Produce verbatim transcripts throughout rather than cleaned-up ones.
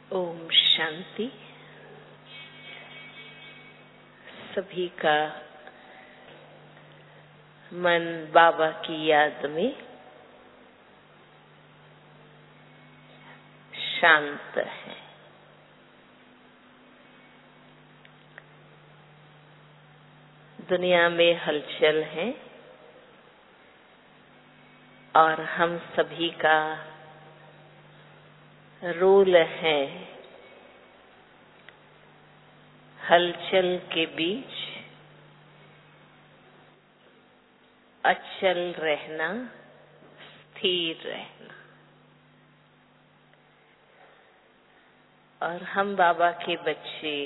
ओम शांति। सभी का मन बाबा की याद में शांत है। दुनिया में हलचल है और हम सभी का रोल है हलचल के बीच अचल रहना, स्थिर रहना। और हम बाबा के बच्चे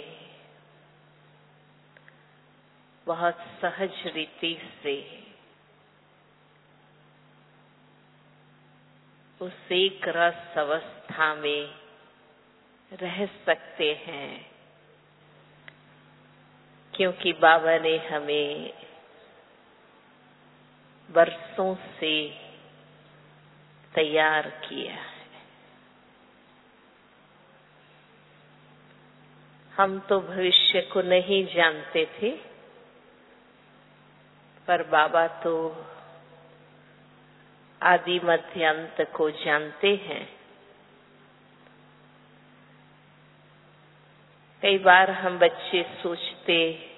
बहुत सहज रीति से उस एक रस अवस्था में रह सकते हैं, क्योंकि बाबा ने हमें बरसों से तैयार किया है। हम तो भविष्य को नहीं जानते थे, पर बाबा तो आदि मध्य अंत को जानते हैं। कई बार हम बच्चे सोचते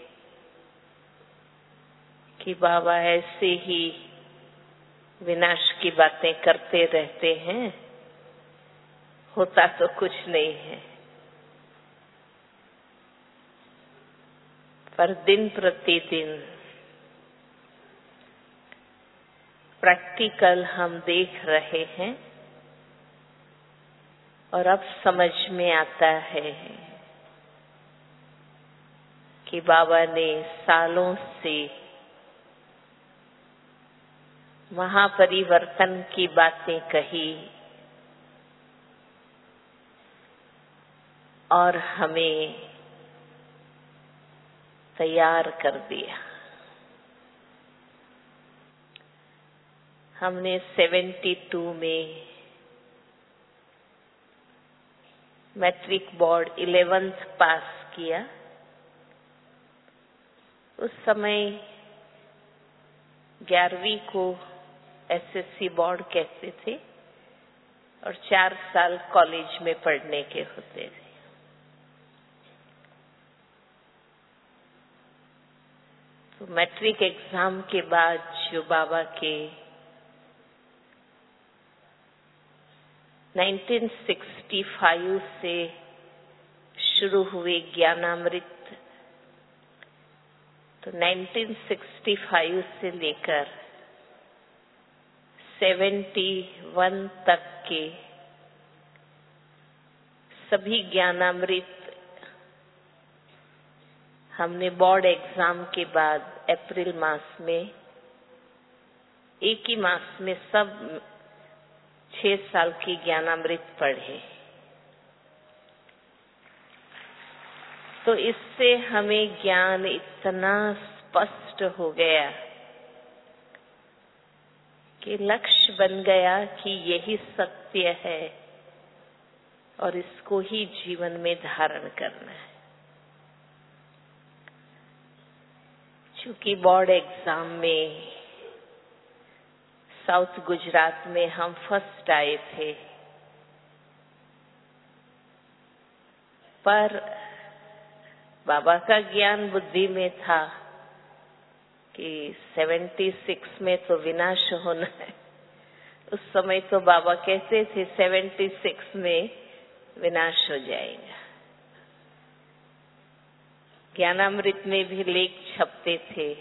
कि बाबा ऐसे ही विनाश की बातें करते रहते हैं, होता तो कुछ नहीं है। पर दिन प्रतिदिन प्रैक्टिकल हम देख रहे हैं और अब समझ में आता है कि बाबा ने सालों से महापरिवर्तन की बातें कही और हमें तैयार कर दिया। हमने बहत्तर में मैट्रिक बोर्ड ग्यारहवीं पास किया। उस समय ग्यारहवीं को एसएससी बोर्ड कहते थे और चार साल कॉलेज में पढ़ने के होते थे। तो मैट्रिक एग्जाम के बाद जो बाबा के उन्नीस सौ पैंसठ से शुरू हुए ज्ञानामृत, तो उन्नीस सौ पैंसठ से लेकर इकहत्तर तक के सभी ज्ञानामृत हमने बोर्ड एग्जाम के बाद अप्रैल मास में, एक ही मास में सब छह साल की ज्ञानामृत पढ़े। तो इससे हमें ज्ञान इतना स्पष्ट हो गया कि लक्ष्य बन गया कि यही सत्य है और इसको ही जीवन में धारण करना है। चूंकि बोर्ड एग्जाम में साउथ गुजरात में हम फर्स्ट आए थे, पर बाबा का ज्ञान बुद्धि में था कि छिहत्तर में तो विनाश होना है। उस समय तो बाबा कहते थे छिहत्तर में विनाश हो जाएगा। ज्ञानामृत में भी लेख छपते थे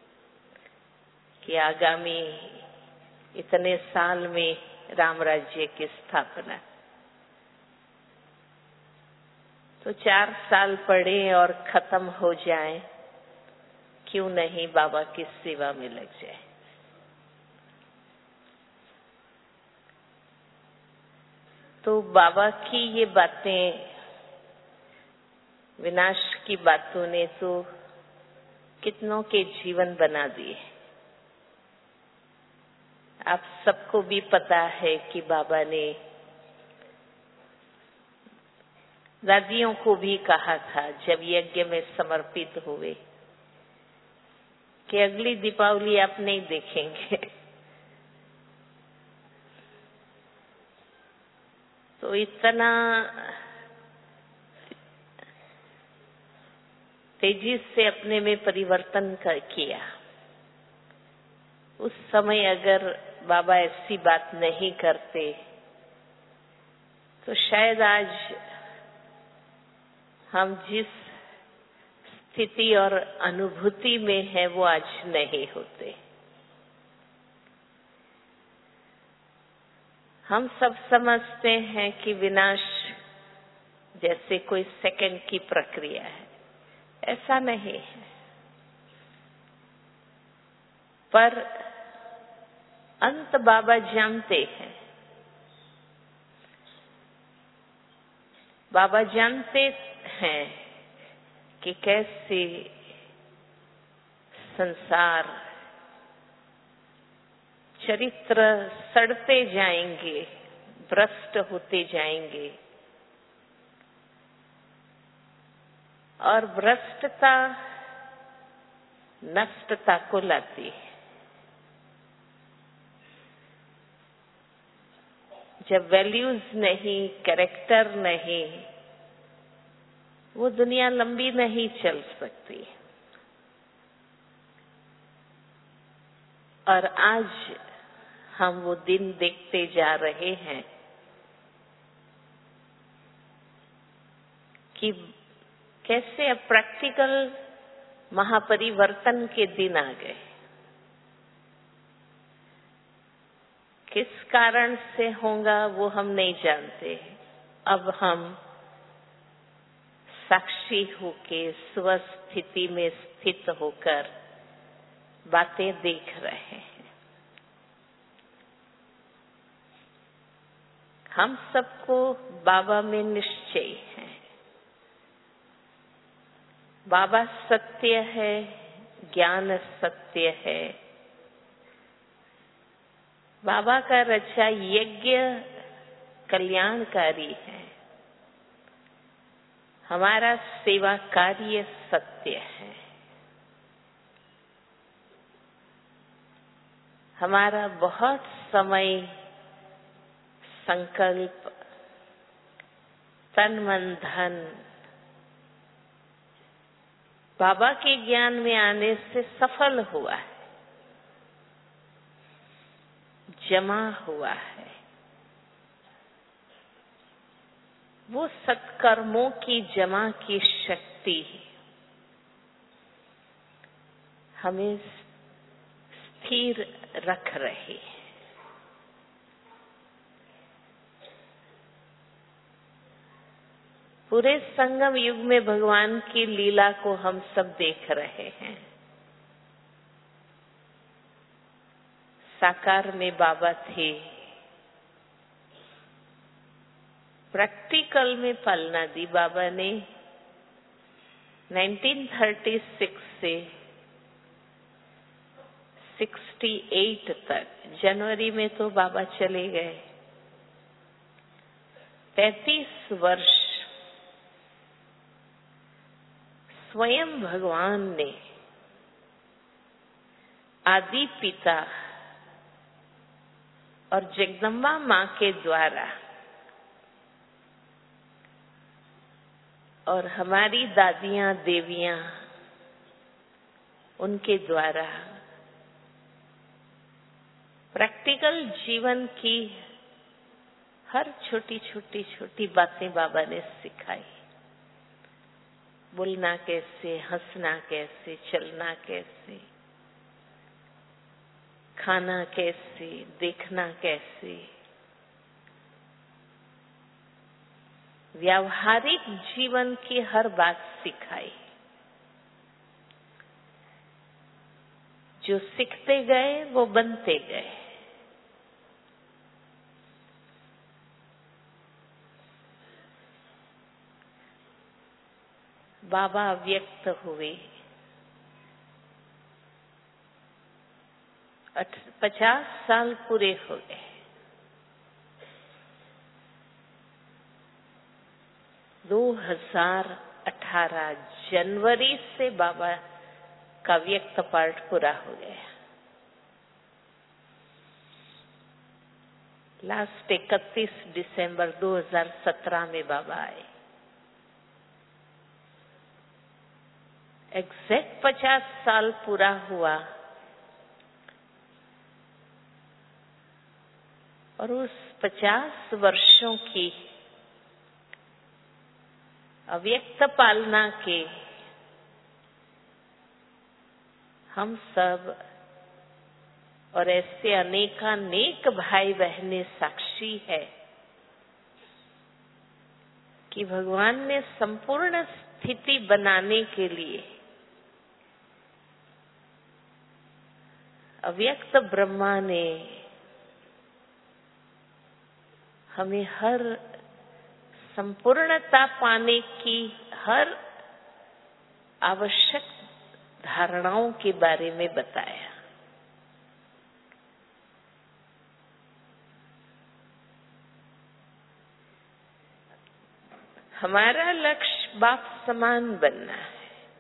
कि आगामी इतने साल में राम राज्य की स्थापना। तो चार साल पढ़े और खत्म हो जाए, क्यों नहीं बाबा की सेवा में लग जाए। तो बाबा की ये बातें, विनाश की बातों ने तो कितनों के जीवन बना दिए। आप सबको भी पता है कि बाबा ने दादियों को भी कहा था जब यज्ञ में समर्पित हुए कि अगली दीपावली आप नहीं देखेंगे। तो इतना तेजी से अपने में परिवर्तन कर किया। उस समय अगर बाबा ऐसी बात नहीं करते तो शायद आज हम जिस स्थिति और अनुभूति में है वो आज नहीं होते। हम सब समझते हैं कि विनाश जैसे कोई सेकंड की प्रक्रिया है, ऐसा नहीं है। पर अंत बाबा जानते हैं। बाबा जानते हैं कि कैसे संसार चरित्र सड़ते जाएंगे, भ्रष्ट होते जाएंगे और भ्रष्टता नष्टता को लाती है। जब वैल्यूज नहीं, कैरेक्टर नहीं, वो दुनिया लंबी नहीं चल सकती। और आज हम वो दिन देखते जा रहे हैं कि कैसे अब प्रैक्टिकल महापरिवर्तन के दिन आ गए। किस कारण से होगा वो हम नहीं जानते। अब हम साक्षी होके स्वस्थिति में स्थित होकर बातें देख रहे हैं। हम सबको बाबा में निश्चय है। बाबा सत्य है, ज्ञान सत्य है। बाबा का रचा यज्ञ कल्याणकारी है। हमारा सेवा कार्य सत्य है। हमारा बहुत समय संकल्प तन मन धन बाबा के ज्ञान में आने से सफल हुआ है, जमा हुआ है। वो सत्कर्मों की जमा की शक्ति हमें स्थिर रख रही है। पूरे संगम युग में भगवान की लीला को हम सब देख रहे हैं। साकार में बाबा थे, प्रैक्टिकल में पालना दी बाबा ने। उन्नीस सौ छत्तीस से अड़सठ तक, जनवरी में तो बाबा चले गए। पैंतीस वर्ष स्वयं भगवान ने आदि पिता और जगदम्बा माँ के द्वारा और हमारी दादियां देवियां उनके द्वारा प्रैक्टिकल जीवन की हर छोटी छोटी छोटी बातें बाबा ने सिखाई। बोलना कैसे, हंसना कैसे, चलना कैसे, खाना कैसे, देखना कैसे, व्यावहारिक जीवन की हर बात सिखाई। जो सीखते गए वो बनते गए। बाबा व्यक्त हुए। पचास साल पूरे हो गए। दो हज़ार अठारह जनवरी से बाबा का व्यक्त पाठ पूरा हो गया। लास्ट इकतीस दिसंबर दो हज़ार सत्रह में बाबा आए। एग्जैक्ट पचास साल पूरा हुआ और उस पचास वर्षों की अव्यक्त पालना के हम सब और ऐसे अनेकानेक भाई बहनें साक्षी है कि भगवान ने संपूर्ण स्थिति बनाने के लिए अव्यक्त ब्रह्मा ने हमें हर संपूर्णता पाने की हर आवश्यक धारणाओं के बारे में बताया। हमारा लक्ष्य बाप समान बनना है।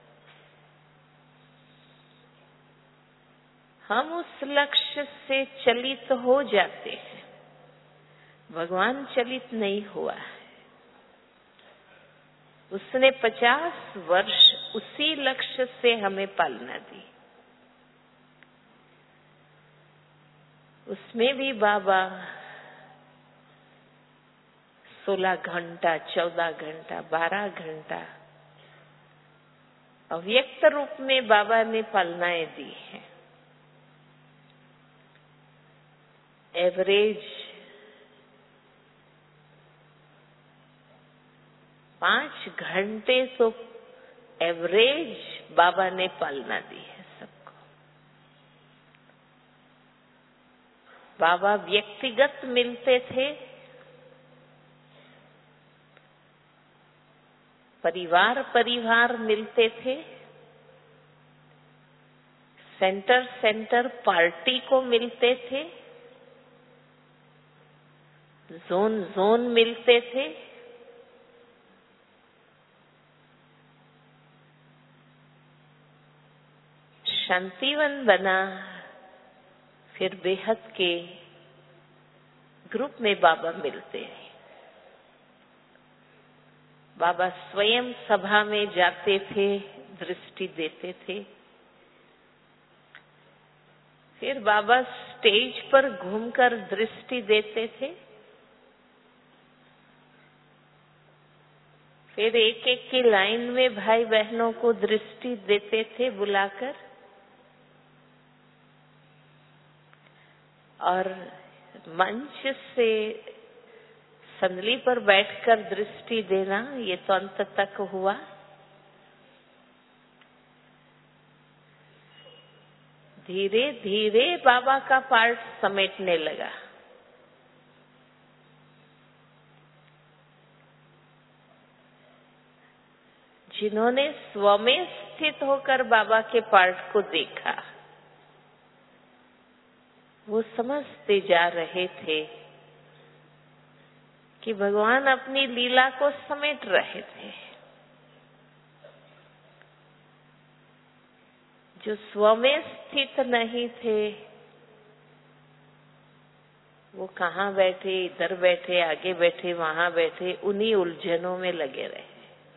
हम उस लक्ष्य से चलित हो जाते हैं, भगवान चलित नहीं हुआ है। उसने पचास वर्ष उसी लक्ष्य से हमें पालना दी। उसमें भी बाबा सोलह घंटा, चौदह घंटा, बारह घंटा अव्यक्त रूप में बाबा ने पालनाएं दी हैं। एवरेज पांच घंटे तो एवरेज बाबा ने पालना दी है सबको। बाबा व्यक्तिगत मिलते थे, परिवार परिवार मिलते थे, सेंटर सेंटर पार्टी को मिलते थे, जोन जोन मिलते थे, शांतिवन बना, फिर बेहद के ग्रुप में बाबा मिलते हैं। बाबा स्वयं सभा में जाते थे, दृष्टि देते थे। फिर बाबा स्टेज पर घूमकर दृष्टि देते थे। फिर एक एक की लाइन में भाई बहनों को दृष्टि देते थे बुलाकर। और मंच से संदली पर बैठकर दृष्टि देना, ये तो अंत तक हुआ। धीरे धीरे बाबा का पार्ट समेटने लगा। जिन्होंने स्व में स्थित होकर बाबा के पार्ट को देखा, वो समझते जा रहे थे कि भगवान अपनी लीला को समेट रहे थे। जो स्व में स्थित नहीं थे, वो कहाँ बैठे, इधर बैठे, आगे बैठे, वहां बैठे, उन्हीं उलझनों में लगे रहे।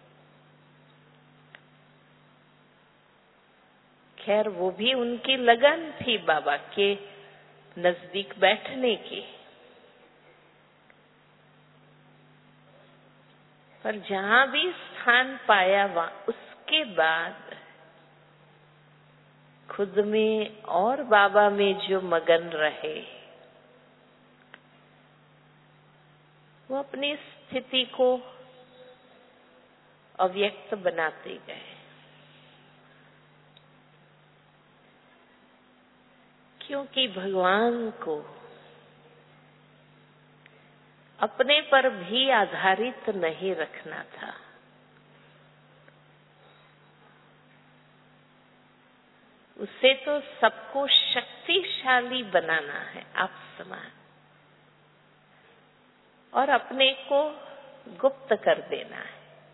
खैर, वो भी उनकी लगन थी बाबा के नजदीक बैठने की। पर जहां भी स्थान पाया, वहां उसके बाद खुद में और बाबा में जो मगन रहे, वो अपनी स्थिति को अव्यक्त बनाते गए। क्योंकि भगवान को अपने पर भी आधारित नहीं रखना था। उसे तो सबको शक्तिशाली बनाना है, आप समान, और अपने को गुप्त कर देना है।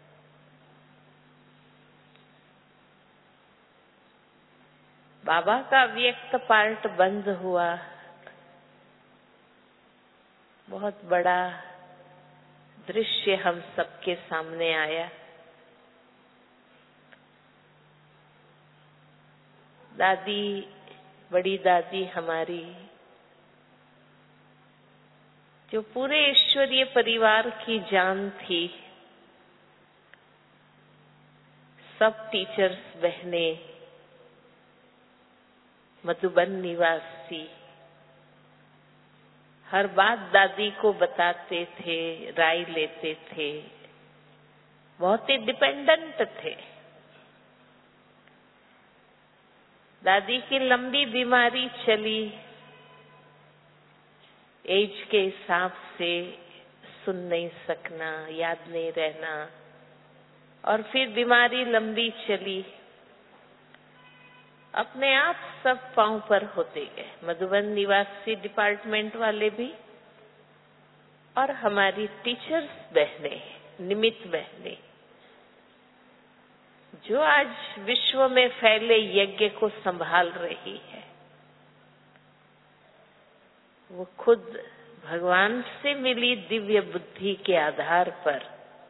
बाबा का व्यक्त पार्ट बंद हुआ, बहुत बड़ा दृश्य हम सबके सामने आया। दादी, बड़ी दादी हमारी, जो पूरे ईश्वरीय परिवार की जान थी, सब टीचर्स बहनें, मधुबन निवासी, हर बात दादी को बताते थे, राय लेते थे, बहुत ही डिपेंडेंट थे। दादी की लंबी बीमारी चली, एज के हिसाब से सुन नहीं सकना, याद नहीं रहना, और फिर बीमारी लंबी चली, अपने आप सब पांव पर होते गए। मधुबन निवासी डिपार्टमेंट वाले भी और हमारी टीचर्स बहनें, निमित्त बहनें, जो आज विश्व में फैले यज्ञ को संभाल रही है, वो खुद भगवान से मिली दिव्य बुद्धि के आधार पर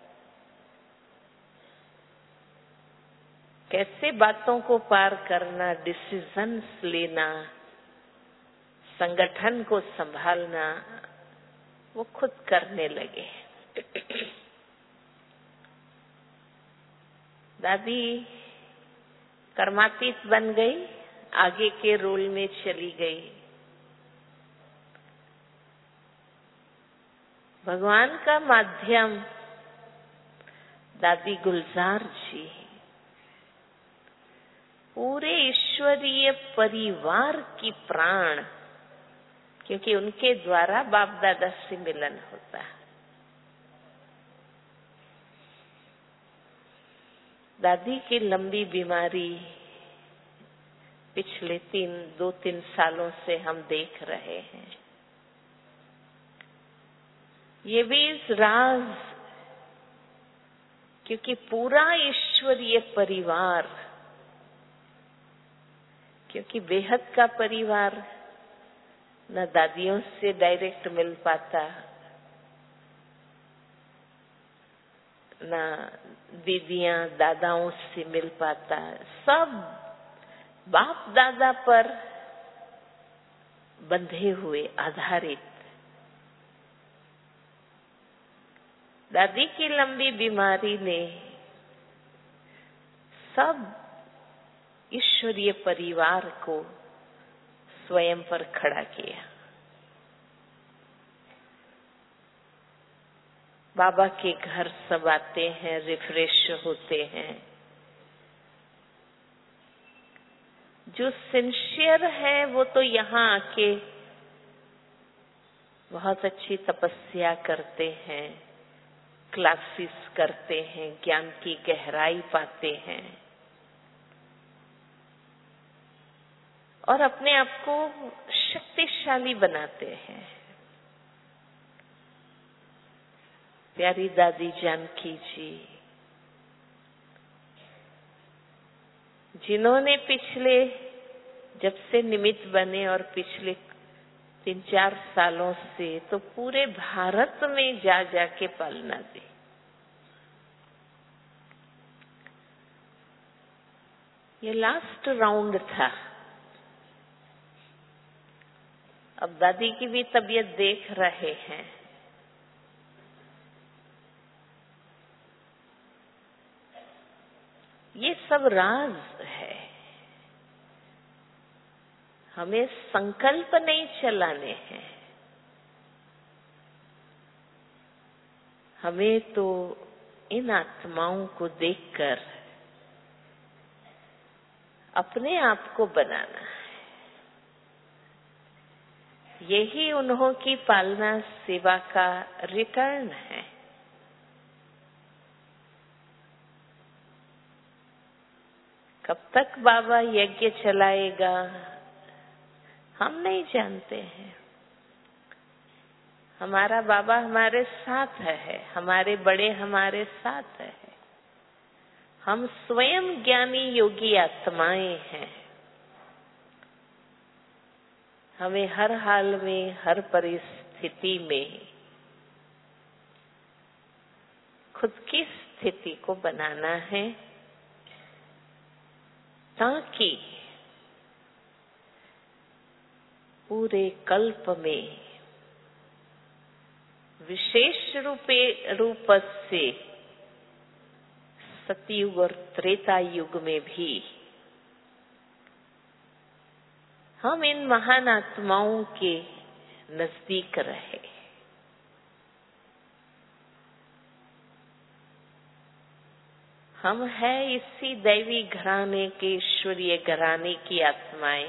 कैसे बातों को पार करना, डिसीजंस लेना, संगठन को संभालना, वो खुद करने लगे। दादी कर्मातीत बन गई, आगे के रोल में चली गई। भगवान का माध्यम दादी गुलजार जी पूरे ईश्वरीय परिवार की प्राण, क्योंकि उनके द्वारा बाप दादा से मिलन होता है। दादी की लंबी बीमारी पिछले तीन दो तीन सालों से हम देख रहे हैं। ये भी इस राज, क्योंकि पूरा ईश्वरीय परिवार, क्योंकि बेहद का परिवार न दादियों से डायरेक्ट मिल पाता, न दीदियां दादाओं से मिल पाता, सब बाप दादा पर बंधे हुए, आधारित। दादी की लंबी बीमारी ने सब ईश्वरीय परिवार को स्वयं पर खड़ा किया। बाबा के घर सब आते हैं, रिफ्रेश होते हैं। जो सिंसियर है वो तो यहाँ आके बहुत अच्छी तपस्या करते हैं, क्लासेस करते हैं, ज्ञान की गहराई पाते हैं और अपने आप को शक्तिशाली बनाते हैं। प्यारी दादी जानकी जी, जिन्होंने पिछले जब से निमित्त बने और पिछले तीन चार सालों से तो पूरे भारत में जा जाके पालना दी। ये लास्ट राउंड था। अब दादी की भी तबीयत देख रहे हैं। ये सब राज है। हमें संकल्प नहीं चलाने हैं, हमें तो इन आत्माओं को देखकर अपने आप को बनाना है। यही उन्हों की पालना सेवा का रिटर्न है। कब तक बाबा यज्ञ चलाएगा हम नहीं जानते हैं। हमारा बाबा हमारे साथ है, हमारे बड़े हमारे साथ है। हम स्वयं ज्ञानी योगी आत्माएं हैं। हमें हर हाल में, हर परिस्थिति में खुद की स्थिति को बनाना है, ताकि पूरे कल्प में विशेष रूपे रूप से सतयुग और त्रेता युग में भी हम इन महान आत्माओं के नजदीक रहे। हम हैं इसी दैवी घराने के, ईश्वरीय घराने की आत्माएं,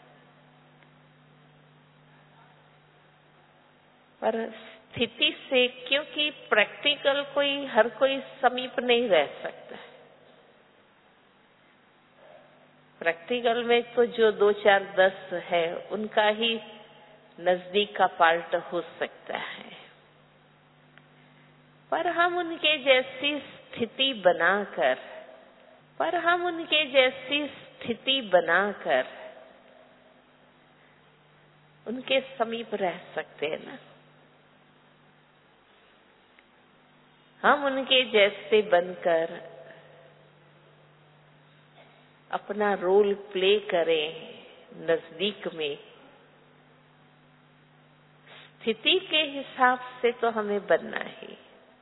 पर स्थिति से, क्योंकि प्रैक्टिकल कोई हर कोई समीप नहीं रह सकता। प्रैक्टिकल में तो जो दो चार दस है उनका ही नजदीक का पार्ट हो सकता है, पर हम उनके जैसी स्थिति बनाकर पर हम उनके जैसी स्थिति बनाकर उनके समीप रह सकते हैं ना। हम उनके जैसे बनकर अपना रोल प्ले करें नजदीक में। स्थिति के हिसाब से तो हमें बनना ही।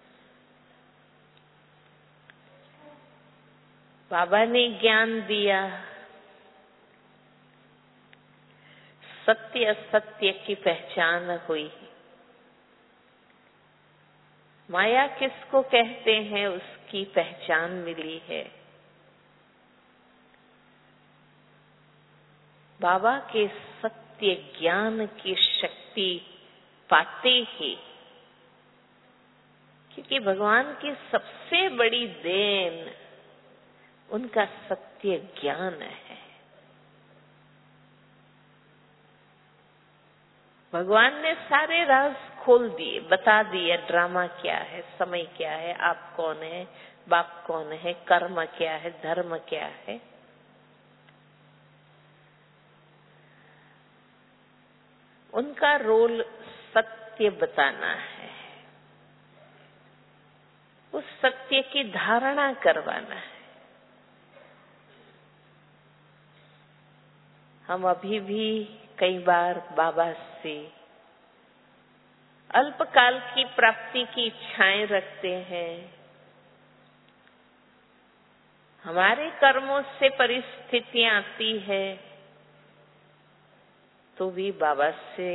बाबा ने ज्ञान दिया, सत्य असत्य की पहचान हुई। माया किसको कहते हैं उसकी पहचान मिली है। बाबा के सत्य ज्ञान की शक्ति पाते ही, क्योंकि भगवान की सबसे बड़ी देन उनका सत्य ज्ञान है। भगवान ने सारे राज खोल दिए, बता दिए, ड्रामा क्या है, समय क्या है, आप कौन है, बाप कौन है, कर्म क्या है, धर्म क्या है। उनका रोल सत्य बताना है, उस सत्य की धारणा करवाना है। हम अभी भी कई बार बाबा से अल्पकाल की प्राप्ति की इच्छाएं रखते हैं। हमारे कर्मों से परिस्थितियां आती है तो भी बाबा से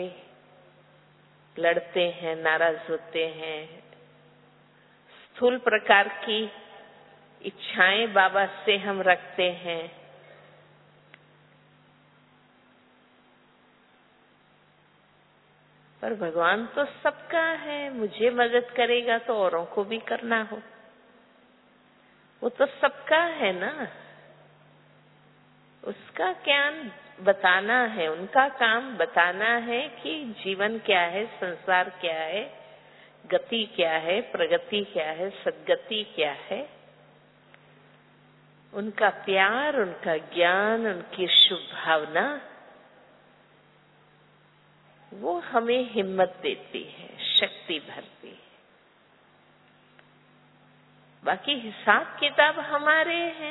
लड़ते हैं, नाराज होते हैं। स्थूल प्रकार की इच्छाएं बाबा से हम रखते हैं। पर भगवान तो सबका है, मुझे मदद करेगा तो औरों को भी करना हो। वो तो सबका है ना, उसका ज्ञान बताना है, उनका काम बताना है कि जीवन क्या है, संसार क्या है, गति क्या है, प्रगति क्या है, सद्गति क्या है। उनका प्यार, उनका ज्ञान, उनकी शुभ भावना वो हमें हिम्मत देती है, शक्ति भरती है। बाकी हिसाब किताब हमारे हैं,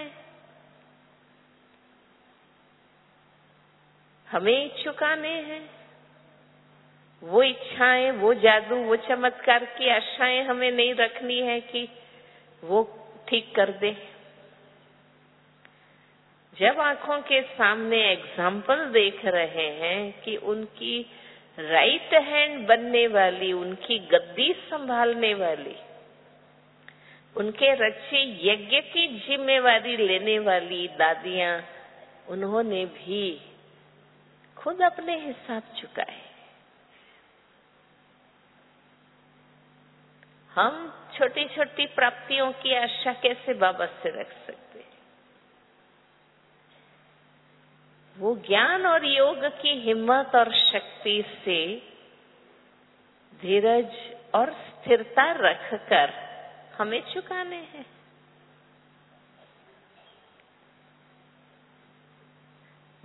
हमें चुकाने हैं। वो इच्छाएं, वो जादू, वो चमत्कार की आशाएं हमें नहीं रखनी है कि वो ठीक कर दे। जब आंखों के सामने एग्जाम्पल देख रहे हैं कि उनकी राइट हैंड बनने वाली, उनकी गद्दी संभालने वाली, उनके रचे यज्ञ की जिम्मेवारी लेने वाली दादियां, उन्होंने भी खुद अपने हिसाब चुकाए। हम छोटी छोटी प्राप्तियों की आशा कैसे बाबा से रख सकते? वो ज्ञान और योग की हिम्मत और शक्ति से धीरज और स्थिरता रखकर हमें चुकाने हैं।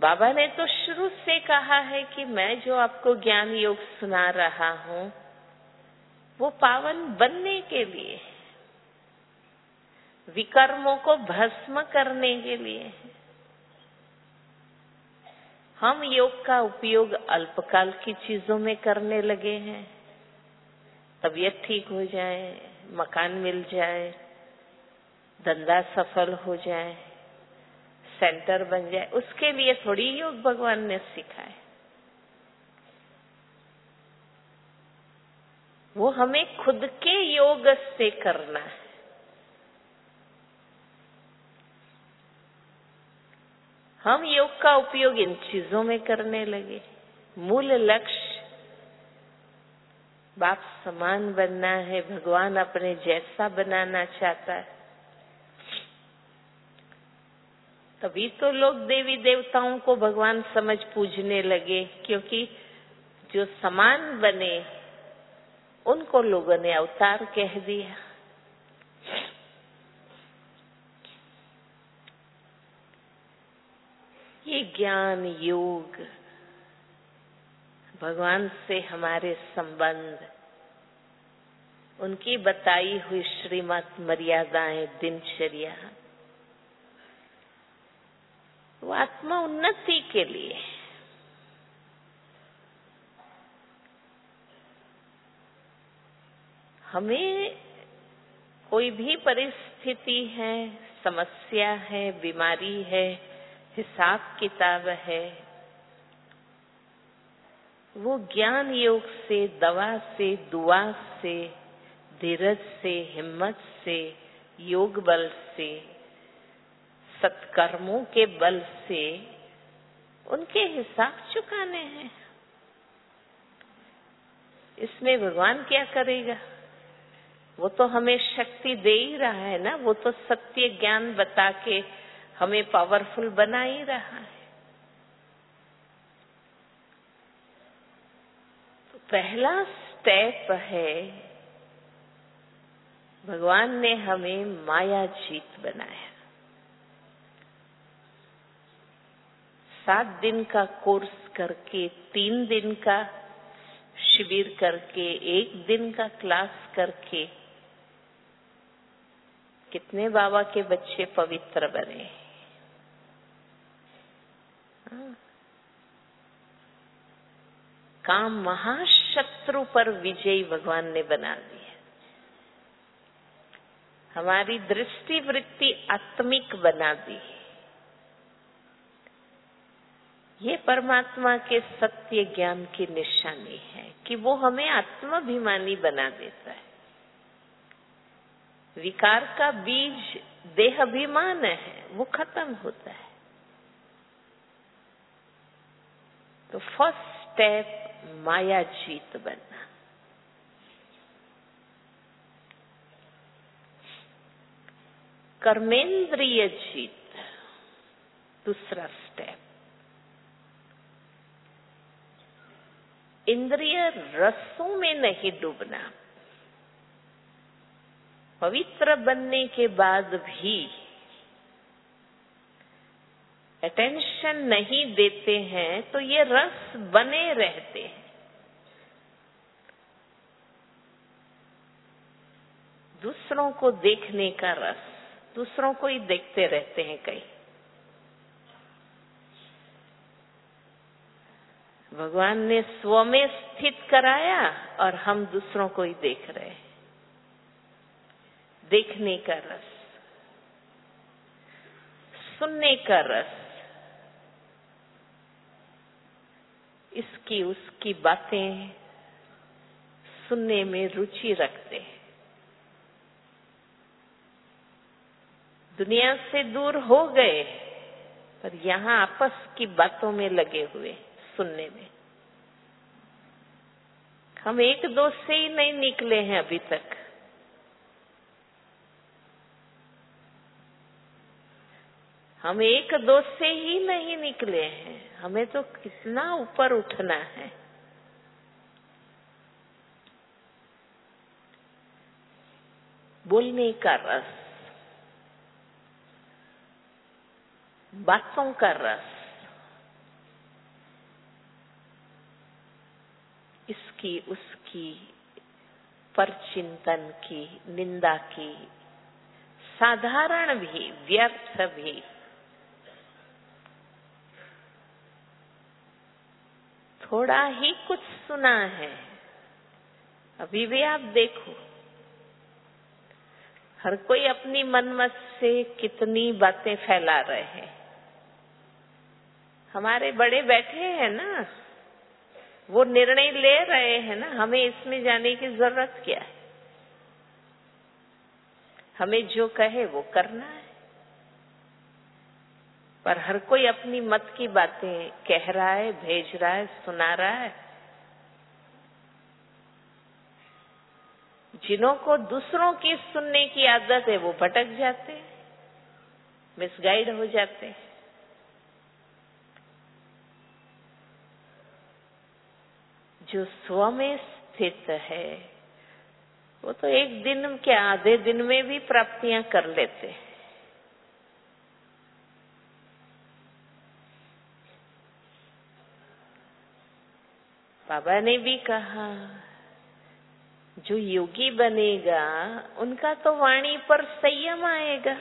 बाबा ने तो शुरू से कहा है कि मैं जो आपको ज्ञान योग सुना रहा हूं वो पावन बनने के लिए, विकर्मों को भस्म करने के लिए। हम योग का उपयोग अल्पकाल की चीजों में करने लगे हैं। तबीयत ठीक हो जाए, मकान मिल जाए, धंधा सफल हो जाए, सेंटर बन जाए, उसके लिए थोड़ी योग भगवान ने सिखाए। वो हमें खुद के योग से करना है। हम योग का उपयोग इन चीजों में करने लगे। मूल लक्ष्य बाप समान बनना है, भगवान अपने जैसा बनाना चाहता है। तभी तो लोग देवी देवताओं को भगवान समझ पूजने लगे, क्योंकि जो समान बने उनको लोगों ने अवतार कह दिया। ये ज्ञान योग, भगवान से हमारे संबंध, उनकी बताई हुई श्रीमत मर्यादाएं, दिनचर्या, वो आत्मा उन्नति के लिए। हमें कोई भी परिस्थिति है, समस्या है, बीमारी है, हिसाब किताब है, वो ज्ञान योग से, दवा से, दुआ से, धीरज से, हिम्मत से, योग बल से, सत्कर्मों के बल से उनके हिसाब चुकाने हैं। इसमें भगवान क्या करेगा? वो तो हमें शक्ति दे ही रहा है ना, वो तो सत्य ज्ञान बता के हमें पावरफुल बना ही रहा है। तो पहला स्टेप है, भगवान ने हमें माया जीत बनाया। सात दिन का कोर्स करके, तीन दिन का शिविर करके, एक दिन का क्लास करके कितने बाबा के बच्चे पवित्र बने। हाँ। काम महाशत्रु पर विजयी भगवान ने बना दिया। हमारी दृष्टि वृत्ति आत्मिक बना दी। ये परमात्मा के सत्य ज्ञान की निशानी है कि वो हमें आत्माभिमानी बना देता है। विकार का बीज देहाभिमान है, वो खत्म होता है। तो फर्स्ट स्टेप माया जीत बनना। कर्मेंद्रिय जीत दूसरा स्टेप। इंद्रिय रसों में नहीं डूबना। पवित्र बनने के बाद भी अटेंशन नहीं देते हैं तो ये रस बने रहते हैं। दूसरों को देखने का रस, दूसरों को ही देखते रहते हैं कई। भगवान ने स्व में स्थित कराया और हम दूसरों को ही देख रहे हैं। देखने का रस, सुनने का रस, इसकी उसकी बातें सुनने में रुचि रखते हैं। दुनिया से दूर हो गए पर यहाँ आपस की बातों में लगे हुए, सुनने में। हम एक दो से ही नहीं निकले हैं अभी तक। हम एक दो से ही नहीं निकले हैं, हमें तो कितना ऊपर उठना है। बोलने का रस, बातों का रस, इसकी उसकी, पर चिंतन की, निंदा की, साधारण भी, व्यर्थ भी, थोड़ा ही कुछ सुना है। अभी भी आप देखो, हर कोई अपनी मनमत से कितनी बातें फैला रहे हैं। हमारे बड़े बैठे हैं ना, वो निर्णय ले रहे हैं ना, हमें इसमें जाने की जरूरत क्या है? हमें जो कहे वो करना है। पर हर कोई अपनी मत की बातें कह रहा है, भेज रहा है, सुना रहा है। जिन्हों को दूसरों की सुनने की आदत है वो भटक जाते हैं, मिसगाइड हो जाते हैं। जो स्व में स्थित है वो तो एक दिन के आधे दिन में भी प्राप्तियां कर लेते हैं। बाबा ने भी कहा, जो योगी बनेगा उनका तो वाणी पर संयम आएगा।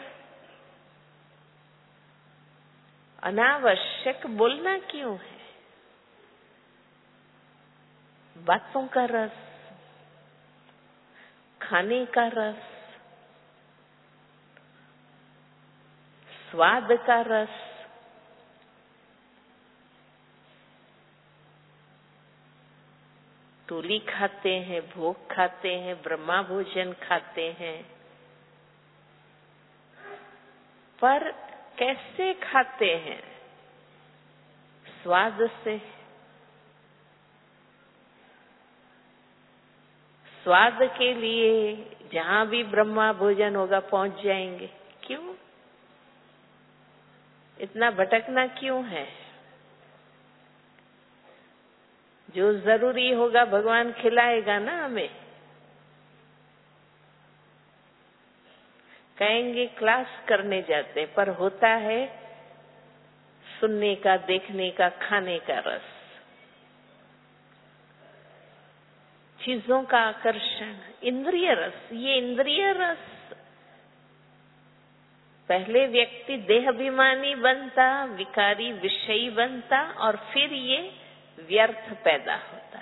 अनावश्यक बोलना क्यों है? बातों का रस, खाने का रस, स्वाद का रस, तूली खाते हैं, भोग खाते हैं, ब्रह्मा भोजन खाते हैं, पर कैसे खाते हैं? स्वाद से। स्वाद के लिए जहां भी ब्रह्मा भोजन होगा पहुंच जाएंगे। क्यों? इतना भटकना क्यों है? जो जरूरी होगा भगवान खिलाएगा ना हमें। कहेंगे क्लास करने जाते, पर होता है सुनने का, देखने का, खाने का रस, चीजों का आकर्षण, इंद्रिय रस। ये इंद्रिय रस, पहले व्यक्ति देहाभिमानी बनता, विकारी विषयी बनता, और फिर ये व्यर्थ पैदा होता।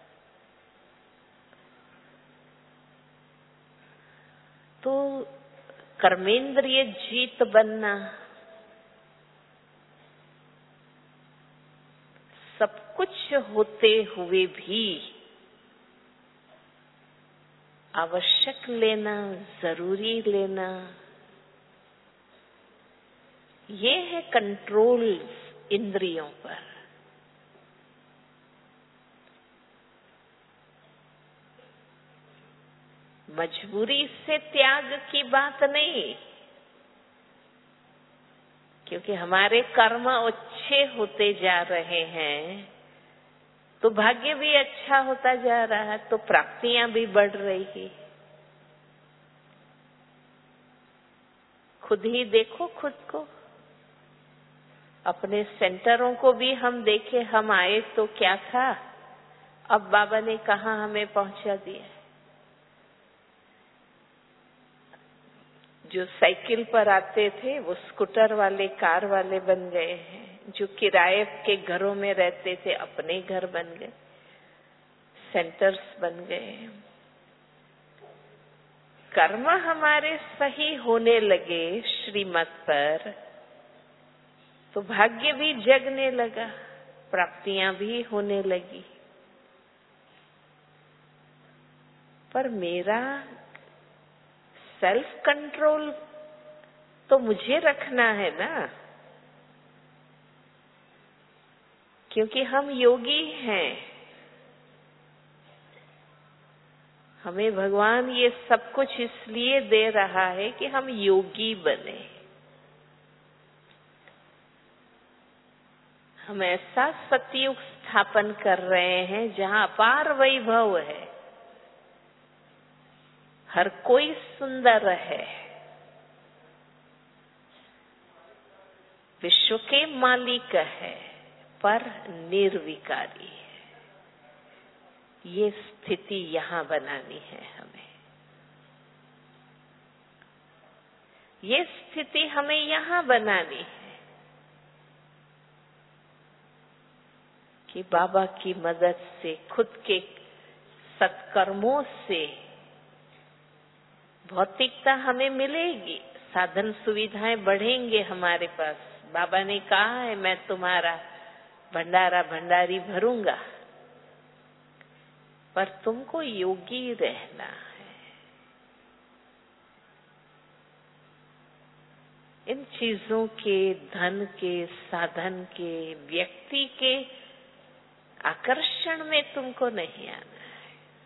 तो कर्मेंद्रिय जीत बनना, सब कुछ होते हुए भी आवश्यक लेना, जरूरी लेना, ये है कंट्रोल इंद्रियों पर। मजबूरी से त्याग की बात नहीं, क्योंकि हमारे कर्म अच्छे होते जा रहे हैं तो भाग्य भी अच्छा होता जा रहा है, तो प्राप्तियां भी बढ़ रही है। खुद ही देखो खुद को, अपने सेंटरों को भी हम देखे। हम आए तो क्या था, अब बाबा ने कहा हमें पहुंचा दिया। जो साइकिल पर आते थे वो स्कूटर वाले, कार वाले बन गए हैं। जो किराए के घरों में रहते थे अपने घर बन गए, सेंटर्स बन गए। कर्म हमारे सही होने लगे श्रीमत पर तो भाग्य भी जगने लगा, प्राप्तियां भी होने लगी। पर मेरा सेल्फ कंट्रोल तो मुझे रखना है ना, क्योंकि हम योगी हैं। हमें भगवान ये सब कुछ इसलिए दे रहा है कि हम योगी बने। हम ऐसा सतयुग स्थापन कर रहे हैं जहां अपार वैभव है, हर कोई सुंदर है, विश्व के मालिक है, पर निर्विकारी है। ये स्थिति यहाँ बनानी है हमें। ये स्थिति हमें यहाँ बनानी है कि बाबा की मदद से, खुद के सत्कर्मों से भौतिकता हमें मिलेगी, साधन सुविधाएं बढ़ेंगे हमारे पास। बाबा ने कहा है मैं तुम्हारा भंडारा भंडारी भरूंगा, पर तुमको योगी रहना है। इन चीजों के, धन के, साधन के, व्यक्ति के आकर्षण में तुमको नहीं आना है।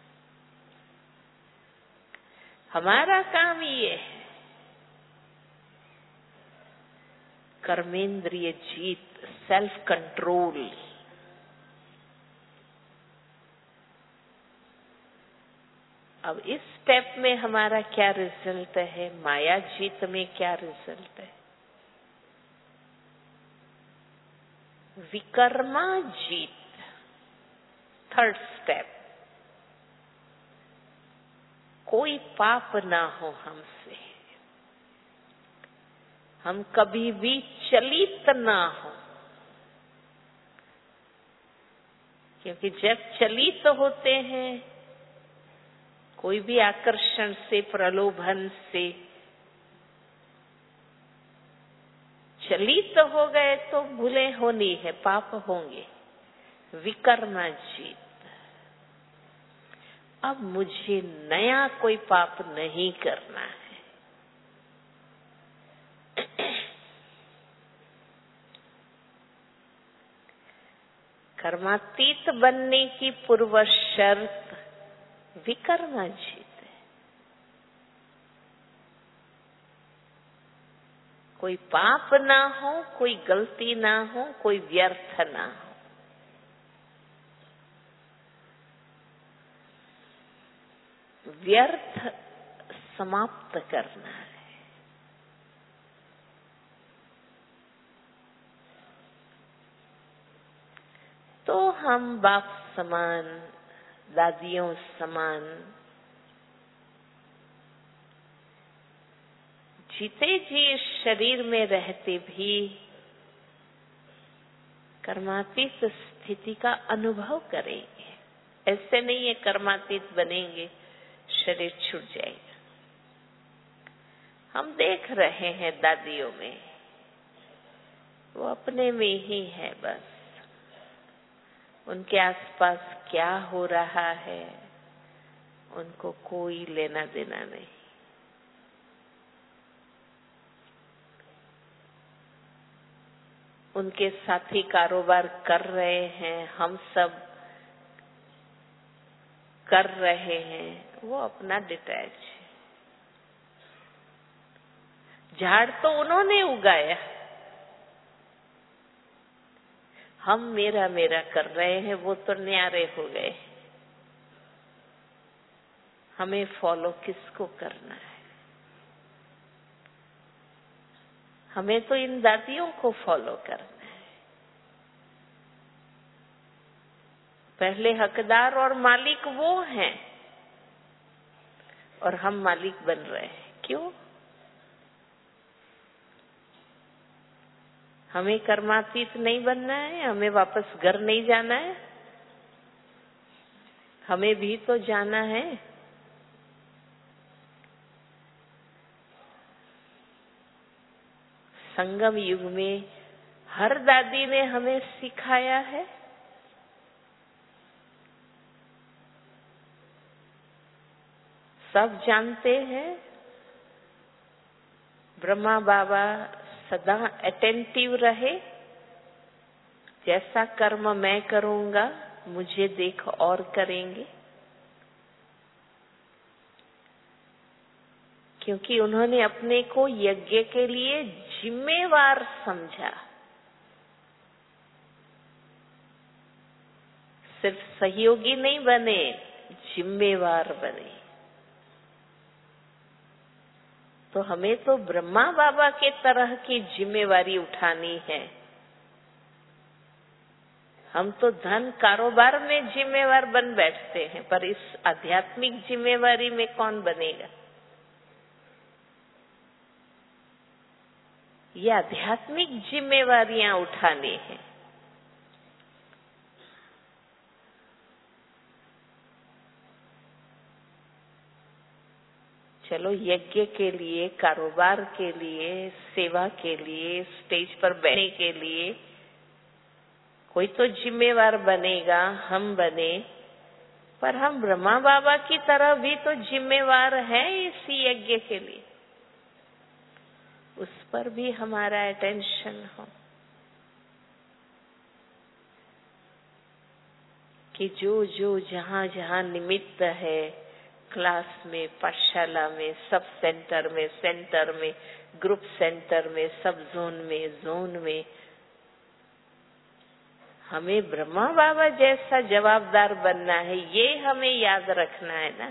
हमारा काम ये है कर्मेंद्रिय जीत, सेल्फ कंट्रोल। अब इस स्टेप में हमारा क्या रिजल्ट है, माया जीत में क्या रिजल्ट है? विकर्मा जीत, थर्ड स्टेप। कोई पाप ना हो हमसे, हम कभी भी चलित ना हो, क्योंकि जब चलित होते हैं कोई भी आकर्षण से, प्रलोभन से चलित हो गए तो भूले होनी है, पाप होंगे। विकर्मा जीत। अब मुझे नया कोई पाप नहीं करना है। कर्मातीत बनने की पूर्व शर्त विकर्मा जीत है। कोई पाप ना हो, कोई गलती ना हो, कोई व्यर्थ ना हो। व्यर्थ समाप्त करना है। तो हम बाप समान, दादियों समान जीते जी इस शरीर में रहते भी कर्मातीत स्थिति का अनुभव करेंगे। ऐसे नहीं है कर्मातीत बनेंगे शरीर छूट जाएगा। हम देख रहे हैं दादियों में, वो अपने में ही है, बस उनके आसपास क्या हो रहा है उनको कोई लेना देना नहीं। उनके साथी कारोबार कर रहे हैं, हम सब कर रहे हैं, वो अपना डिटैच है। झाड़ तो उन्होंने उगाया, हम मेरा मेरा कर रहे हैं, वो तो न्यारे हो गए। हमें फॉलो किसको करना है? हमें तो इन दादियों को फॉलो करना है। पहले हकदार और मालिक वो हैं और हम मालिक बन रहे हैं। क्यों? हमें कर्मातीत नहीं बनना है, हमें वापस घर नहीं जाना है, हमें भी तो जाना है। संगम युग में हर दादी ने हमें सिखाया है, सब जानते हैं। ब्रह्मा बाबा सदा अटेंटिव रहे, जैसा कर्म मैं करूंगा मुझे देख और करेंगे, क्योंकि उन्होंने अपने को यज्ञ के लिए जिम्मेवार समझा। सिर्फ सहयोगी नहीं बने, जिम्मेवार बने। तो हमें तो ब्रह्मा बाबा के तरह की जिम्मेवारी उठानी है। हम तो धन कारोबार में जिम्मेवार बन बैठते हैं, पर इस आध्यात्मिक जिम्मेवारी में कौन बनेगा? ये आध्यात्मिक जिम्मेवारियां उठानी है। चलो यज्ञ के लिए, कारोबार के लिए, सेवा के लिए, स्टेज पर बैठने के लिए कोई तो जिम्मेवार बनेगा, हम बने। पर हम ब्रह्मा बाबा की तरह भी तो जिम्मेवार हैं इस यज्ञ के लिए, उस पर भी हमारा अटेंशन हो कि जो जो जहाँ जहाँ निमित्त है, क्लास में, पाठशाला में, सब सेंटर में, सेंटर में, ग्रुप सेंटर में, सब जोन में, जोन में, हमें ब्रह्मा बाबा जैसा जवाबदार बनना है, ये हमें याद रखना है ना।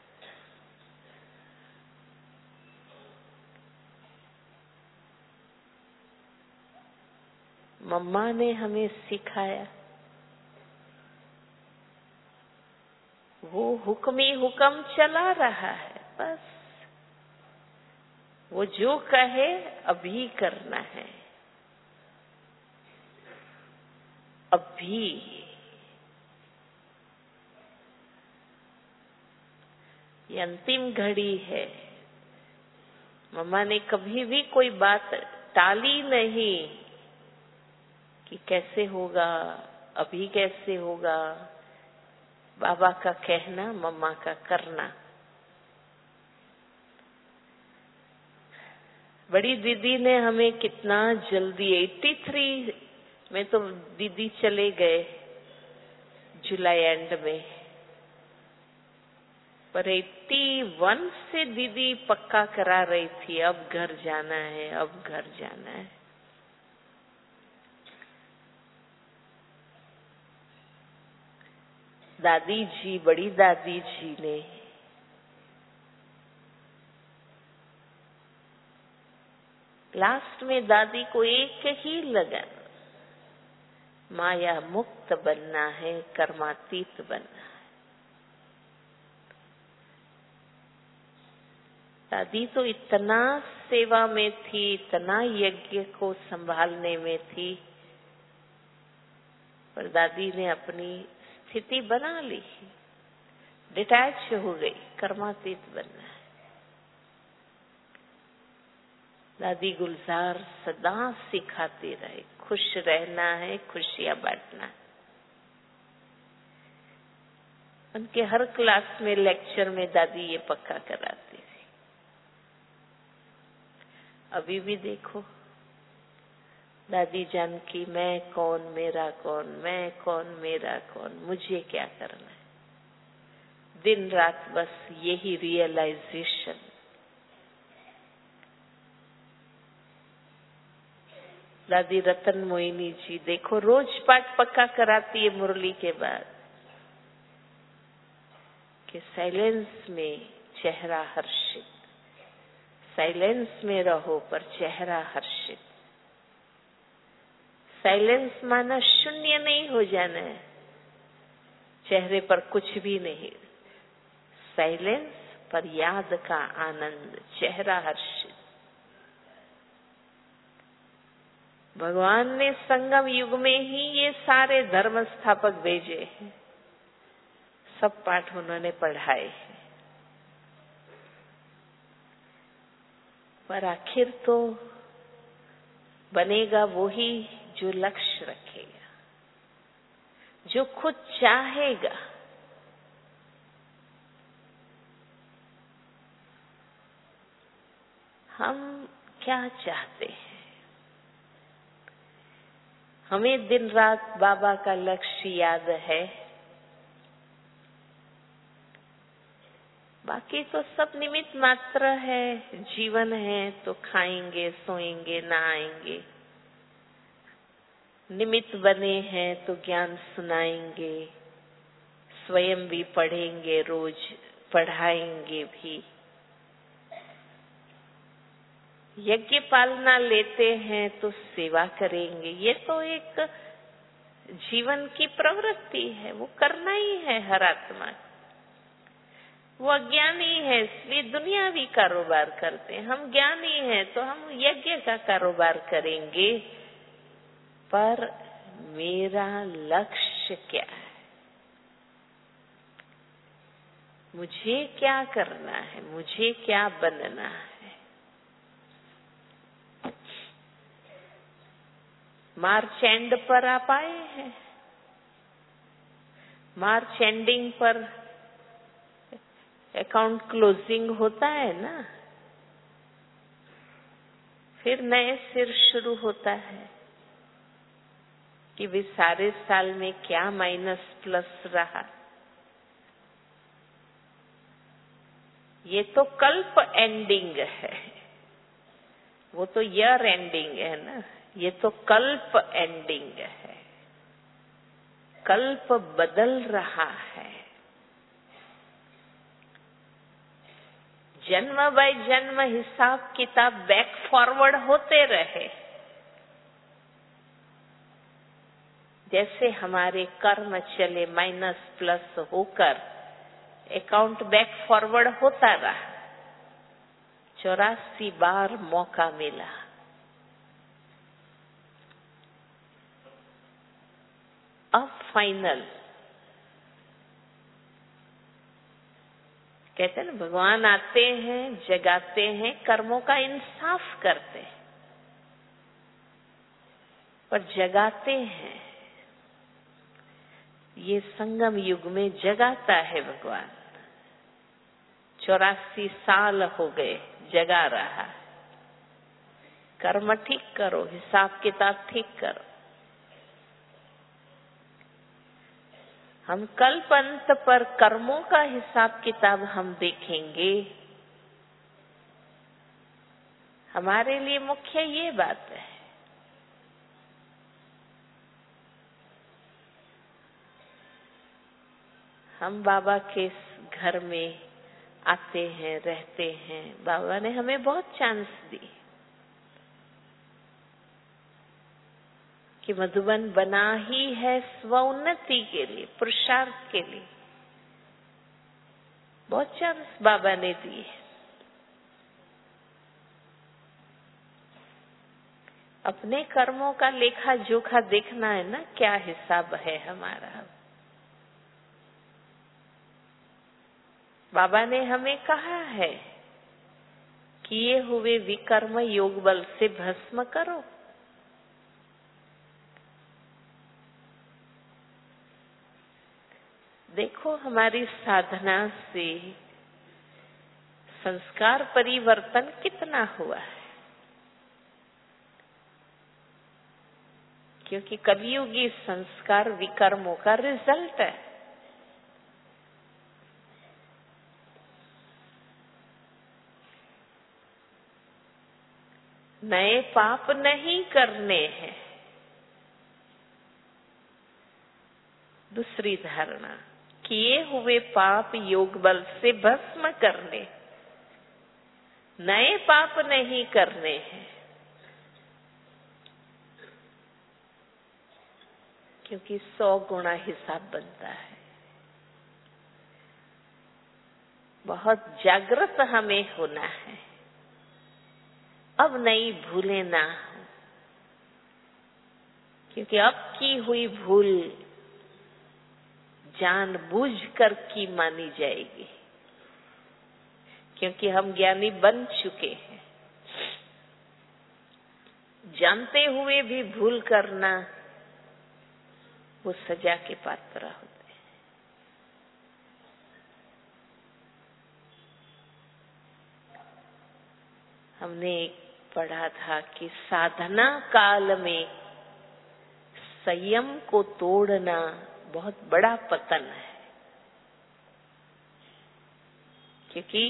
मम्मा ने हमें सिखाया, वो हुक्म ही हुक्म चला रहा है, बस वो जो कहे अभी करना है, अभी। ये अंतिम घड़ी है। मम्मा ने कभी भी कोई बात टाली नहीं कि कैसे होगा, अभी कैसे होगा। बाबा का कहना, मम्मा का करना। बड़ी दीदी ने हमें कितना जल्दी, तिरासी में तो दीदी चले गए जुलाई एंड में, पर इक्यासी से दीदी पक्का करा रही थी, अब घर जाना है, अब घर जाना है। दादी जी, बड़ी दादी जी ने लास्ट में दादी को एक ही लगन, माया मुक्त बनना है, कर्मातीत बनना है। दादी तो इतना सेवा में थी, इतना यज्ञ को संभालने में थी, पर दादी ने अपनी स्थिति बना ली, डिटैच हो गई, कर्मातीत बनना है। दादी गुलजार सदा सिखाती रहे, खुश रहना है, खुशियां बांटना है। उनके हर क्लास में, लेक्चर में दादी ये पक्का कराती थी। अभी भी देखो दादी जान की, मैं कौन, मेरा कौन, मैं कौन, मेरा कौन, मुझे क्या करना है। दिन रात बस यही रियलाइजेशन। दादी रतन मोहिनी जी देखो, रोज पाठ पक्का कराती है मुरली के बाद कि साइलेंस में चेहरा हर्षित, साइलेंस में रहो पर चेहरा हर्षित। साइलेंस माना शून्य नहीं हो जाना है, चेहरे पर कुछ भी नहीं। साइलेंस पर याद का आनंद, चेहरा हर्षित। भगवान ने संगम युग में ही ये सारे धर्म स्थापक भेजे हैं, सब पाठ उन्होंने पढ़ाए हैं, पर आखिर तो बनेगा वो ही जो लक्ष्य रखेगा, जो खुद चाहेगा। हम क्या चाहते हैं? हमें दिन रात बाबा का लक्ष्य याद है, बाकी तो सब निमित्त मात्र है। जीवन है तो खाएंगे, सोएंगे, नहाएंगे। निमित्त बने हैं तो ज्ञान सुनाएंगे, स्वयं भी पढ़ेंगे, रोज पढ़ाएंगे भी। यज्ञ पालना लेते हैं तो सेवा करेंगे। ये तो एक जीवन की प्रवृत्ति है, वो करना ही है हर आत्मा। वो अज्ञानी है इसलिए दुनियावी कारोबार करते हैं, हम ज्ञानी हैं तो हम यज्ञ का कारोबार करेंगे। पर मेरा लक्ष्य क्या है, मुझे क्या करना है, मुझे क्या बनना है। मार्च एंड पर आप आए हैं, मार्च एंडिंग पर अकाउंट क्लोजिंग होता है ना, फिर नए सिर शुरू होता है कि वे सारे साल में क्या माइनस प्लस रहा। ये तो कल्प एंडिंग है, वो तो ईयर एंडिंग है ना, ये तो कल्प एंडिंग है। कल्प बदल रहा है, जन्म बाय जन्म हिसाब किताब बैक फॉरवर्ड होते रहे। जैसे हमारे कर्म चले माइनस प्लस होकर अकाउंट बैक फॉरवर्ड होता रहा। चौरासी बार मौका मिला, अब फाइनल कहते हैं ना, भगवान आते हैं, जगाते हैं, कर्मों का इंसाफ करते हैं, पर जगाते हैं। ये संगम युग में जगाता है भगवान। चौरासी साल हो गए जगा रहा। कर्म ठीक करो, हिसाब किताब ठीक करो। हम कल्प अंत पर कर्मों का हिसाब किताब हम देखेंगे। हमारे लिए मुख्य ये बात है। हम बाबा के घर में आते हैं, रहते हैं। बाबा ने हमें बहुत चांस दी कि मधुबन बना ही है स्वोन्नति के लिए, पुरुषार्थ के लिए। बहुत चांस बाबा ने दिए। अपने कर्मों का लेखा जोखा देखना है ना, क्या हिसाब है हमारा। बाबा ने हमें कहा है किए हुए विकर्म योग बल से भस्म करो। देखो हमारी साधना से संस्कार परिवर्तन कितना हुआ है, क्योंकि कलियुगी संस्कार विकर्मों का रिजल्ट है। नए पाप नहीं करने हैं। दूसरी धारणा, किए हुए पाप योग बल से भस्म करने, नए पाप नहीं करने हैं। क्योंकि सौ गुना हिसाब बनता है। बहुत जागृत हमें होना है। अब नई भूलें ना हो, क्योंकि अब की हुई भूल जानबूझकर की मानी जाएगी, क्योंकि हम ज्ञानी बन चुके हैं। जानते हुए भी भूल करना वो सजा के पात्र होते हैं। हमने एक पढ़ा था कि साधना काल में संयम को तोड़ना बहुत बड़ा पतन है, क्योंकि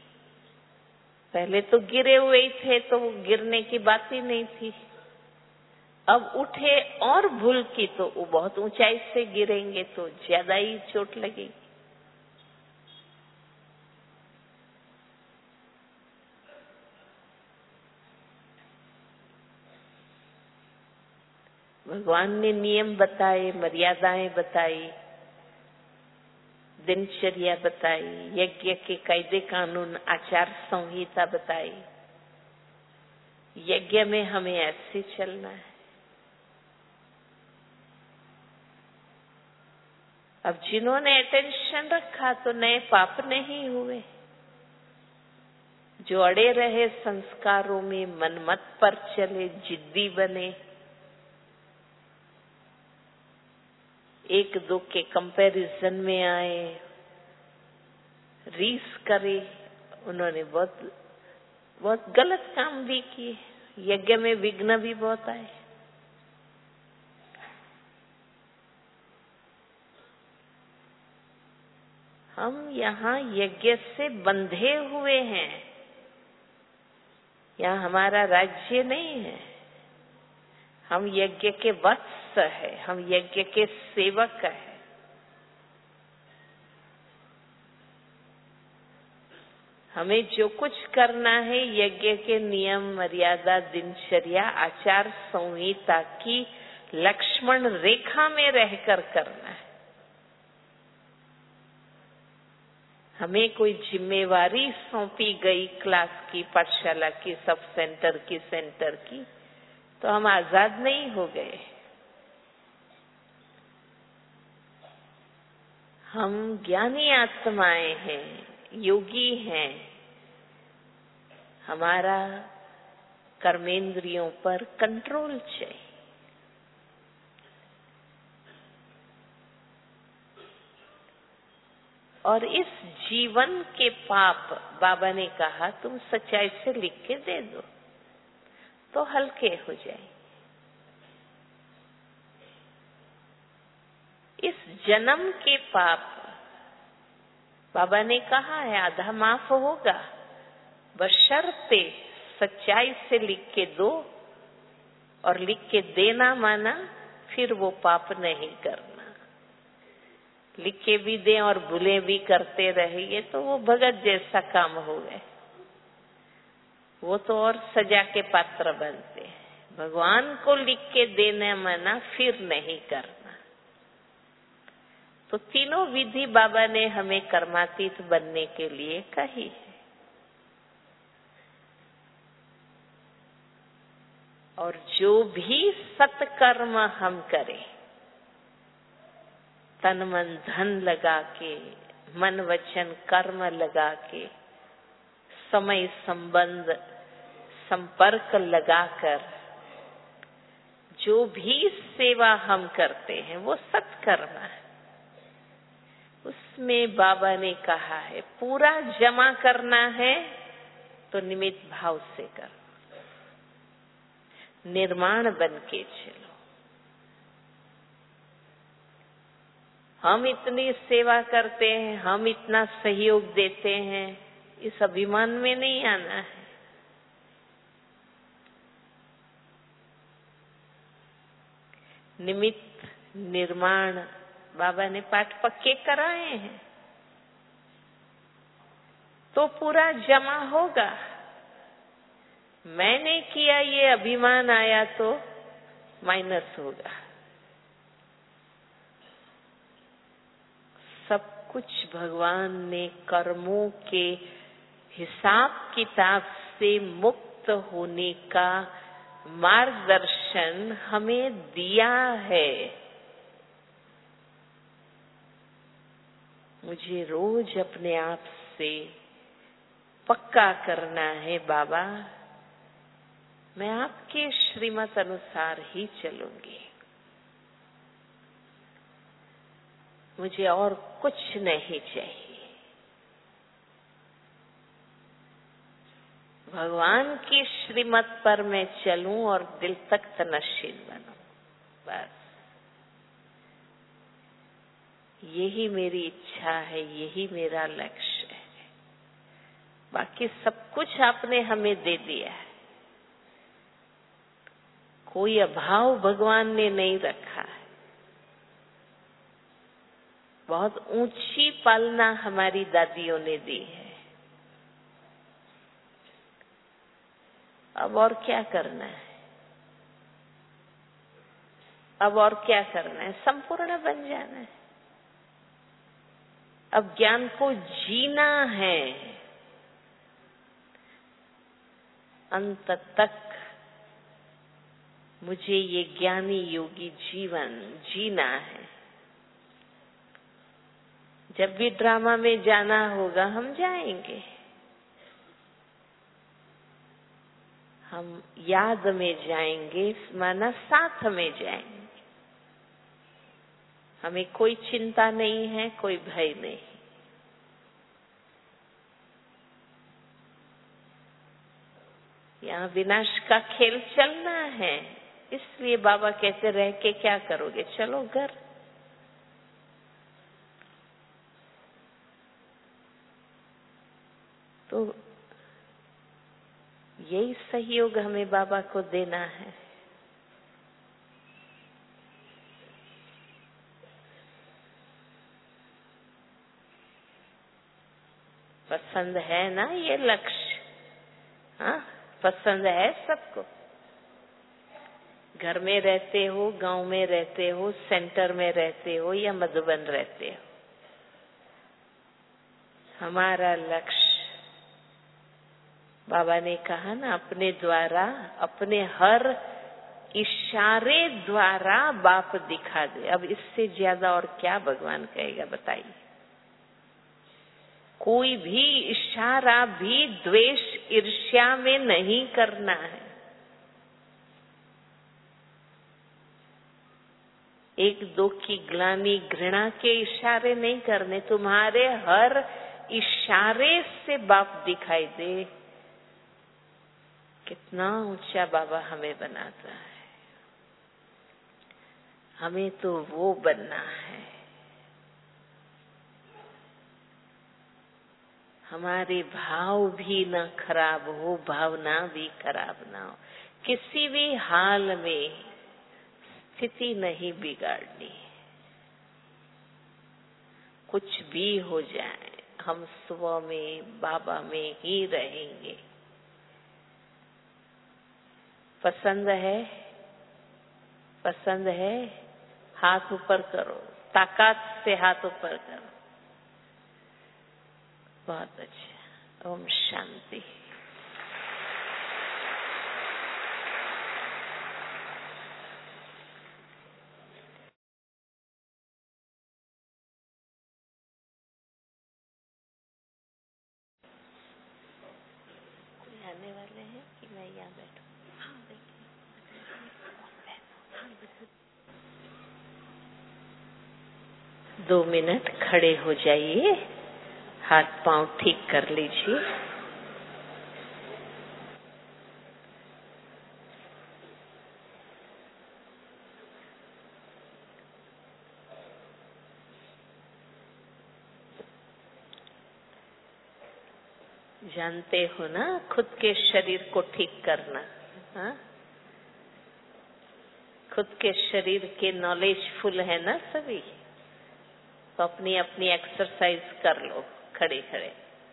पहले तो गिरे हुए ही थे तो वो गिरने की बात ही नहीं थी। अब उठे और भूल की तो वो बहुत ऊंचाई से गिरेंगे तो ज्यादा ही चोट लगेगी। भगवान ने नियम बताए, मर्यादाएं बताई, दिनचर्या बताई, यज्ञ के कायदे कानून, आचार संहिता बताई। यज्ञ में हमें ऐसे चलना है। अब जिन्होंने अटेंशन रखा तो नए पाप नहीं हुए। जो अड़े रहे संस्कारों में, मनमत पर चले, जिद्दी बने, एक दो के कंपैरिजन में आए, रीस करे, उन्होंने बहुत बहुत गलत काम भी किए। यज्ञ में विघ्न भी बहुत आए। हम यहाँ यज्ञ से बंधे हुए हैं। यहाँ हमारा राज्य नहीं है। हम यज्ञ के वत्स है, हम यज्ञ के सेवक है। हमें जो कुछ करना है यज्ञ के नियम, मर्यादा, दिनचर्या, आचार संहिता की लक्ष्मण रेखा में रहकर करना है। हमें कोई जिम्मेवारी सौंपी गई क्लास की, पाठशाला की, सब सेंटर की, सेंटर की, तो हम आजाद नहीं हो गए। हम ज्ञानी आत्माएं हैं, योगी हैं। हमारा कर्मेंद्रियों पर कंट्रोल चाहिए। और इस जीवन के पाप, बाबा ने कहा, तुम सच्चाई से लिख के दे दो तो हल्के हो जाए। इस जन्म के पाप, बाबा ने कहा है, आधा माफ होगा, बशर्ते सच्चाई से लिख के दो। और लिख के देना माना फिर वो पाप नहीं करना। लिख के भी दें और भूले भी करते रहे, ये तो वो भगत जैसा काम हो गए। वो तो और सजा के पात्र बनते हैं। भगवान को लिख के देना माना फिर नहीं करना। तो तीनों विधि बाबा ने हमें कर्मातीत बनने के लिए कही है। और जो भी सत्कर्म हम करें, तन मन धन लगा के, मन वचन कर्म लगा के, समय संबंध संपर्क लगाकर जो भी सेवा हम करते हैं वो सत्कर्म है। उसमें बाबा ने कहा है, पूरा जमा करना है तो निमित्त भाव से करो, निर्माण बन के चलो। हम इतनी सेवा करते हैं, हम इतना सहयोग देते हैं, इस अभिमान में नहीं आना है। निमित्त निर्माण बाबा ने पाठ पक्के कराए हैं तो पूरा जमा होगा। मैंने किया ये अभिमान आया तो माइनस होगा। सब कुछ भगवान ने कर्मों के हिसाब किताब से मुक्त होने का मार्गदर्शन हमें दिया है। मुझे रोज अपने आप से पक्का करना है, बाबा मैं आपके श्रीमत अनुसार ही चलूंगी, मुझे और कुछ नहीं चाहिए। भगवान की श्रीमत पर मैं चलूं और दिल तक तनशील बनूं, बस यही मेरी इच्छा है, यही मेरा लक्ष्य है। बाकी सब कुछ आपने हमें दे दिया है, कोई अभाव भगवान ने नहीं रखा है। बहुत ऊंची पालना हमारी दादियों ने दी है। अब और क्या करना है? अब और क्या करना है? संपूर्ण बन जाना है। अब ज्ञान को जीना है, अंत तक मुझे ये ज्ञानी योगी जीवन जीना है। जब भी ड्रामा में जाना होगा हम जाएंगे, हम याद में जाएंगे, माना साथ में जाएंगे। हमें कोई चिंता नहीं है, कोई भय नहीं। यहाँ विनाश का खेल चलना है, इसलिए बाबा कहते रह के क्या करोगे, चलो घर। तो यही सहयोग हमें बाबा को देना है। पसंद है ना ये लक्ष्य? हाँ, पसंद है सबको। घर में रहते हो, गांव में रहते हो, सेंटर में रहते हो या मधुबन रहते हो, हमारा लक्ष्य, बाबा ने कहा ना, अपने द्वारा, अपने हर इशारे द्वारा बाप दिखा दे। अब इससे ज्यादा और क्या भगवान कहेगा, बताइए। कोई भी इशारा भी द्वेष ईर्ष्या में नहीं करना है। एक दो की ग्लानि घृणा के इशारे नहीं करने। तुम्हारे हर इशारे से बाप दिखाई दे। कितना ऊंचा बाबा हमें बनाता है। हमें तो वो बनना है। हमारे भाव भी ना खराब हो, भावना भी खराब ना हो। किसी भी हाल में स्थिति नहीं बिगाड़नी। कुछ भी हो जाए, हम स्व में, बाबा में ही रहेंगे। पसंद है? पसंद है? हाथ ऊपर करो, ताकत से हाथ ऊपर करो। बहुत अच्छा। ओम शांति। कोई आने वाले हैं कि मैं यहाँ बैठूं? दो मिनट खड़े हो जाइए, हाथ पांव ठीक कर लीजिए। जानते हो ना खुद के शरीर को ठीक करना। हाँ, खुद के शरीर के नॉलेजफुल है ना सभी, तो अपनी अपनी एक्सरसाइज कर लो खड़े खड़े।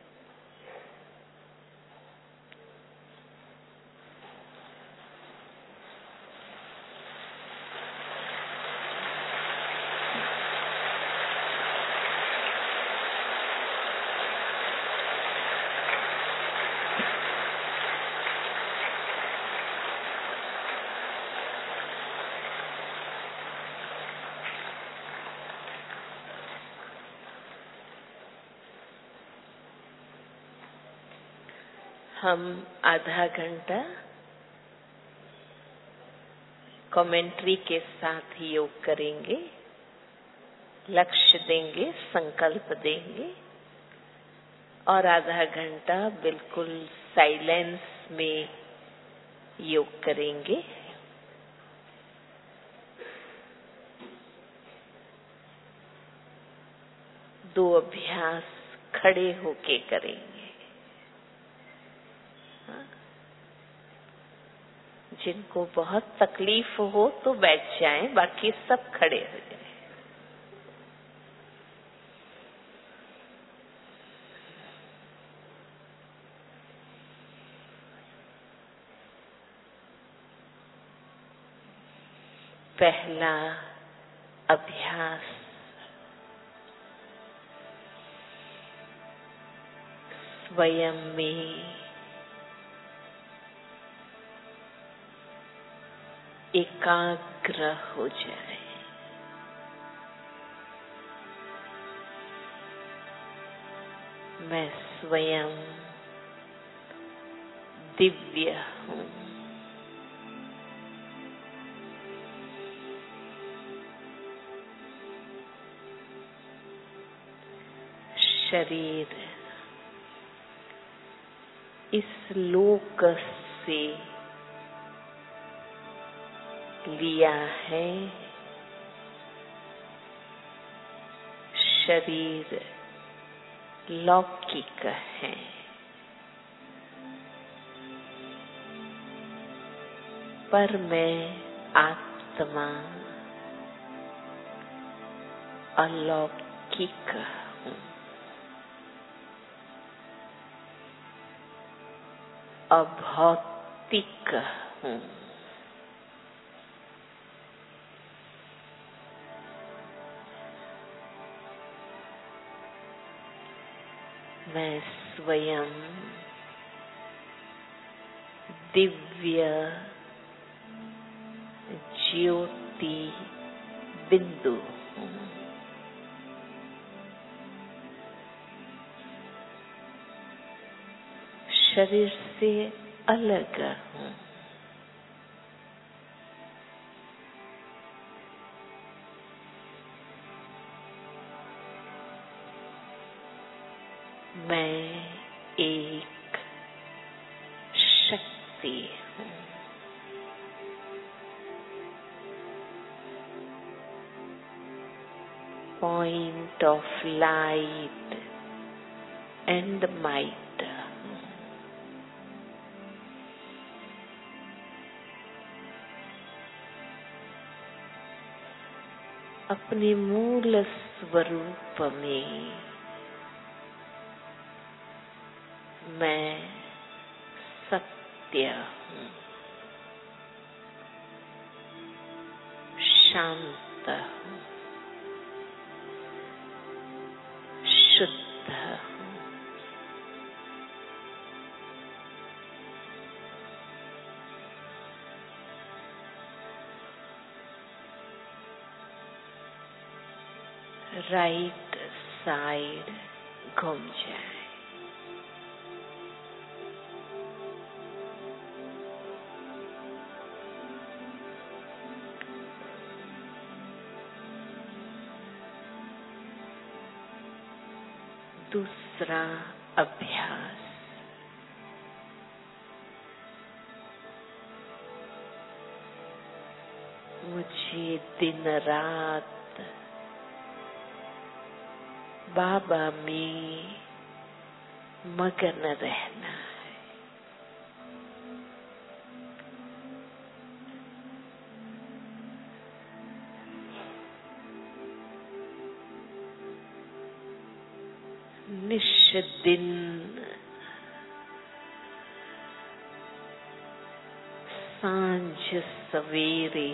हम आधा घंटा कमेंट्री के साथ योग करेंगे, लक्ष्य देंगे, संकल्प देंगे और आधा घंटा बिल्कुल साइलेंस में योग करेंगे। दो अभ्यास खड़े होके करेंगे। जिनको बहुत तकलीफ हो तो बैठ जाएं, बाकी सब खड़े हो जाएं। पहला अभ्यास स्वयं में एकाग्र हो जाए। मैं स्वयं दिव्य हूँ। शरीर इस लोक से लिया है। शरीर लौकिक है। पर मैं आत्मा अलौकिक हूँ। अभौतिक हूँ। मैं स्वयं दिव्य ज्योति बिंदु हूँ। शरीर से अलग हूँ। मैं एक शक्ति हूँ। Point of light and might. अपने मूल स्वरूप में मैं सत्य हूँ। शांत हूँ। शुद्ध हूँ। राइट साइड घूम जाए। दूसरा अभ्यास मुझे दिन रात बाबा में मगन रहना है। निष्दिन सांझ सवेरे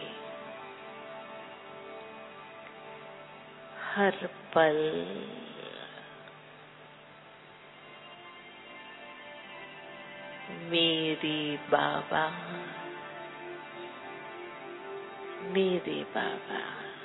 हर पल मेरे बाबा, मेरे बाबा।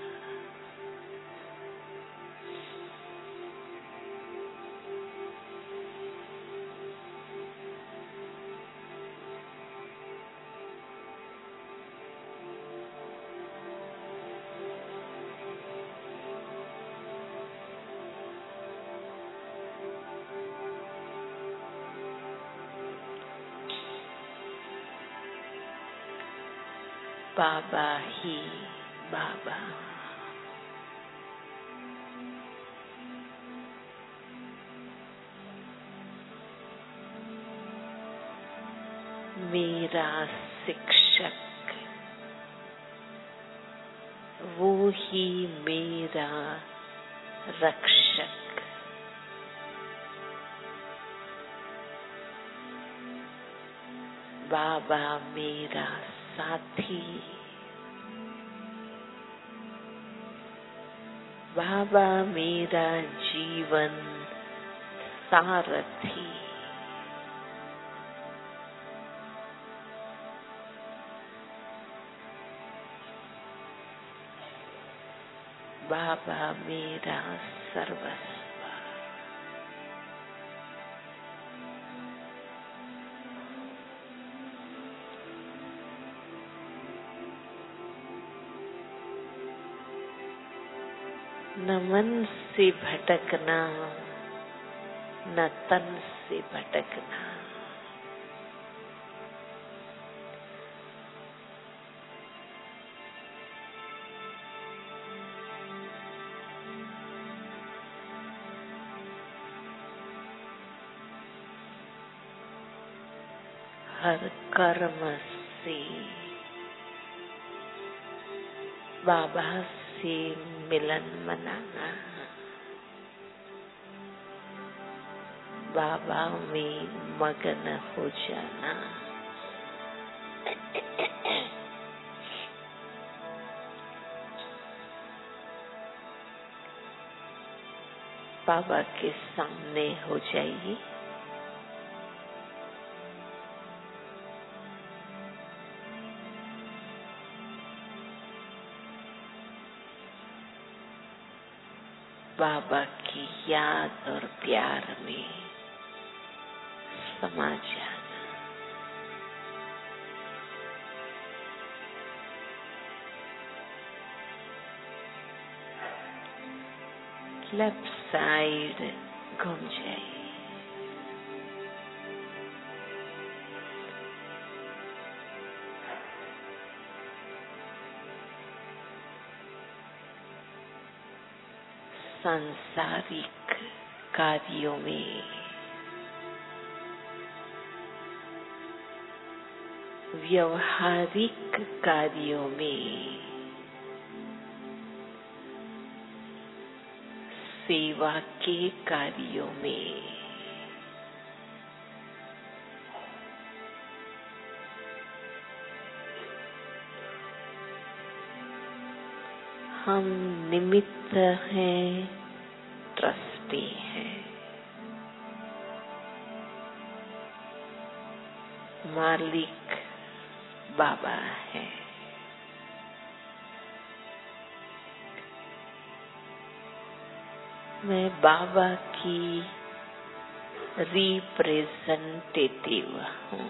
बाबा ही बाबा। मेरा शिक्षक, वो ही मेरा रक्षक। बाबा मेरा साथी, बाबा मेरा जीवन सारथी, बाबा मेरा सर्वस्व, न मन से भटकना, न तन से भटकना। हर कर्म से बाबा से मिलन मनाना, बाबा में मगन हो जाना। बाबा के सामने हो जाइए। बाबा की याद और प्यार में समा जाना। लेफ्ट साइड घूम जाइए। सांसारिक कार्यों में व्यवहारिक कार्यों में सेवा के कार्यों में हम निमित्त हैं, ट्रस्टी हैं। मालिक बाबा है। मैं बाबा की रिप्रेजेंटेटिव हूँ।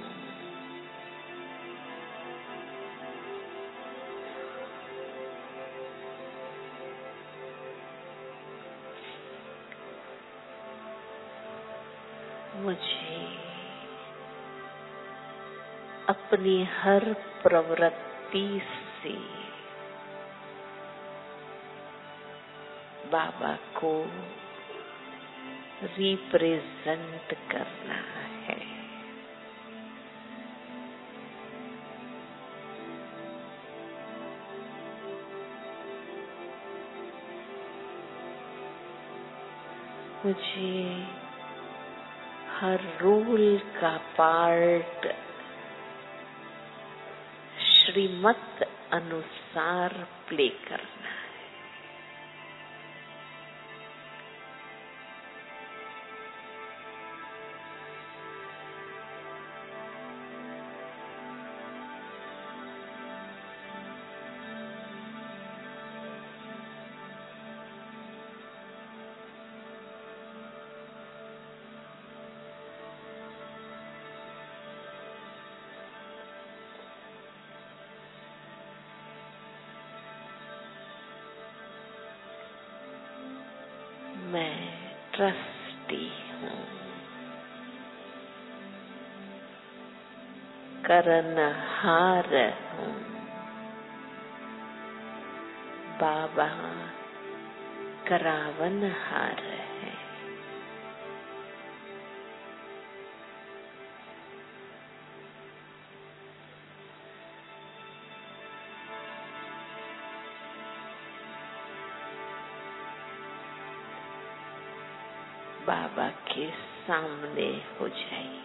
मुझे अपनी हर प्रवृत्ति से बाबा को रिप्रेजेंट करना है। मुझे हर रूल का पार्ट श्रीमत अनुसार प्ले करना है। मैं ट्रस्टी हूँ, करनहार हूँ। बाबा करावनहार है। बाबा के सामने हो जाइए।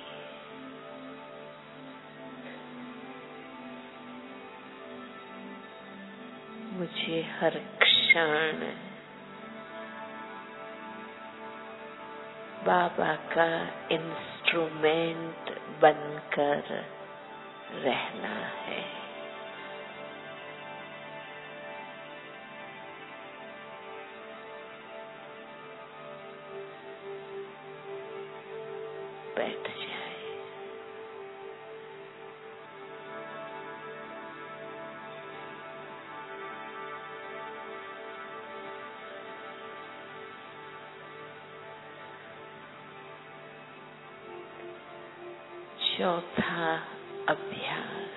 मुझे हर क्षण बाबा का इंस्ट्रूमेंट बनकर रहना है। बैठ जाए। चौथा अभ्यास,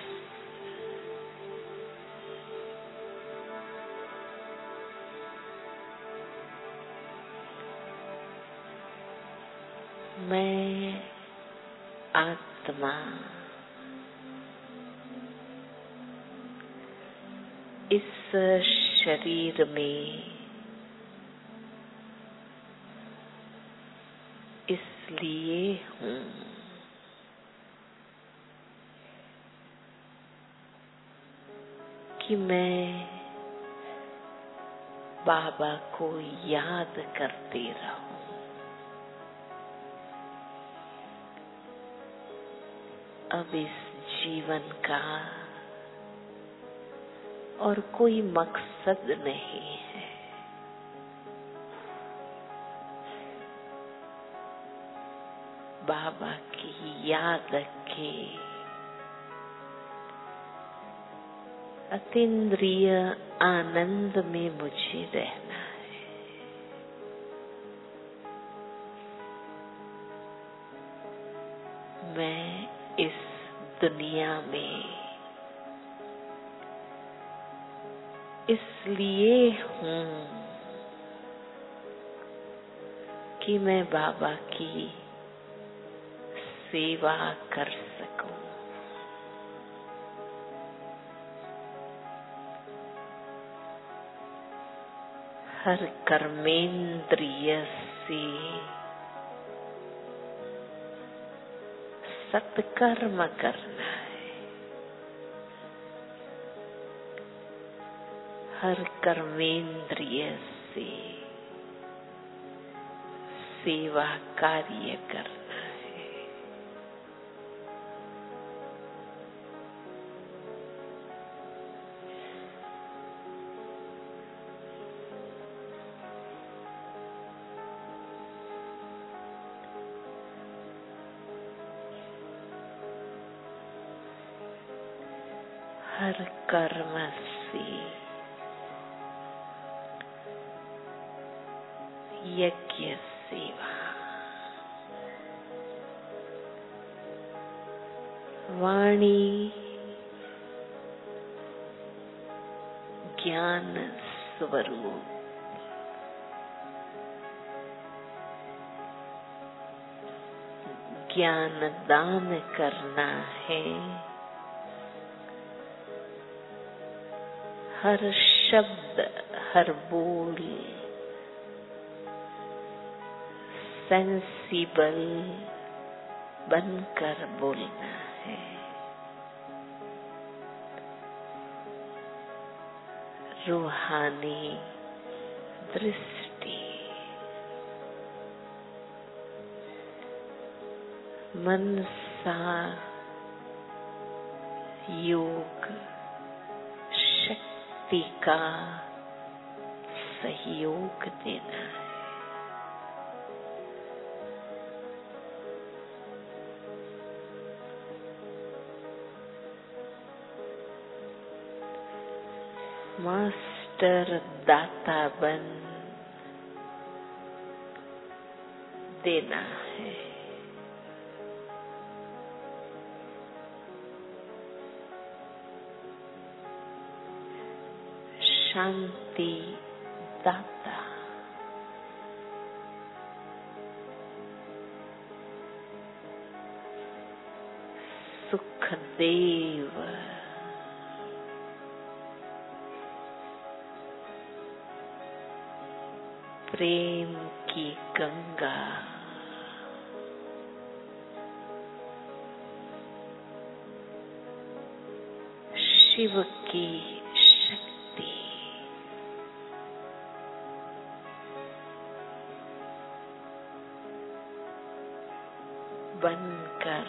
मैं आत्मा इस शरीर में इसलिए हूँ कि मैं बाबा को याद करती रहूं। अब इस जीवन का और कोई मकसद नहीं है। बाबा की याद के अतीन्द्रिय आनंद में मुझे रहना है। मैं इस दुनिया में इसलिए हूँ कि मैं बाबा की सेवा कर सकूं। हर कर्मेंद्रिय से सत्कर्म करना है। हर कर्मेंद्रिय से सेवा कार्य करना है। हर कर्म से यज्ञ सेवा, वाणी ज्ञान स्वरूप, ज्ञान दान करना है। हर शब्द, हर बोल सेंसिबल बनकर बोलना है। रूहानी दृष्टि, मनसा योग शक्ति का सहयोग देना है। मास्टर दाता बन देना है। शांति दाता, सुखदेव, प्रेम की गंगा, शिव की शक्ति, बनकर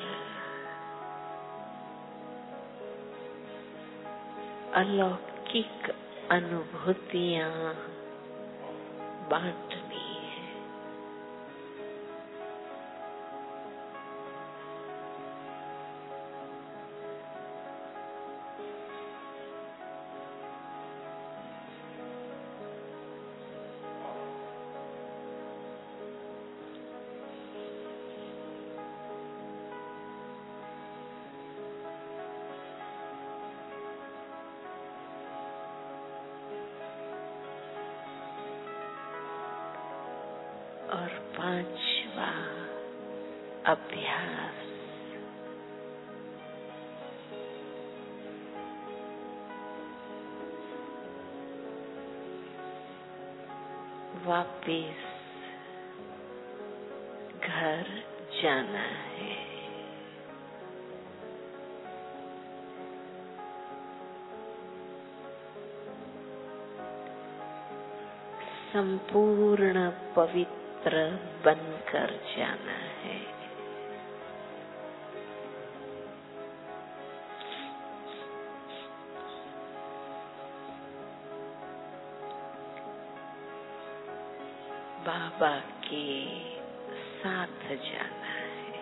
अलौकिक अनुभूतियां बांटनी है। और पांचवा अभ्यास, वापिस घर जाना है। संपूर्ण पवित्र बनकर जाना है। बाबा के साथ जाना है।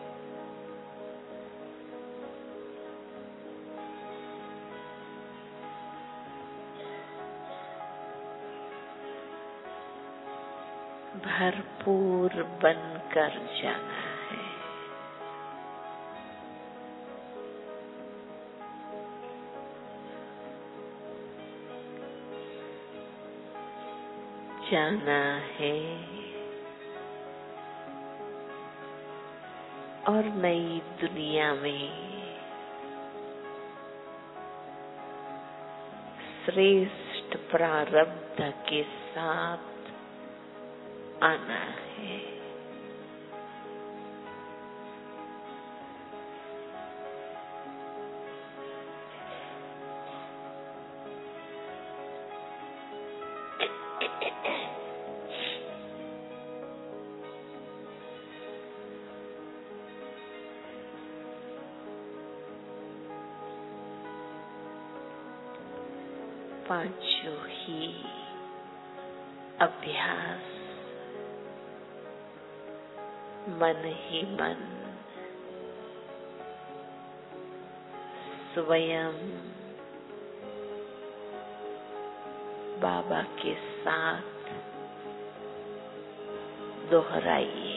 भरपूर बनकर जाना है। जाना है और नई दुनिया में श्रेष्ठ प्रारब्ध के साथ आना है। पांचों ही अभ्यास मन ही मन स्वयं बाबा के साथ दोहराइए।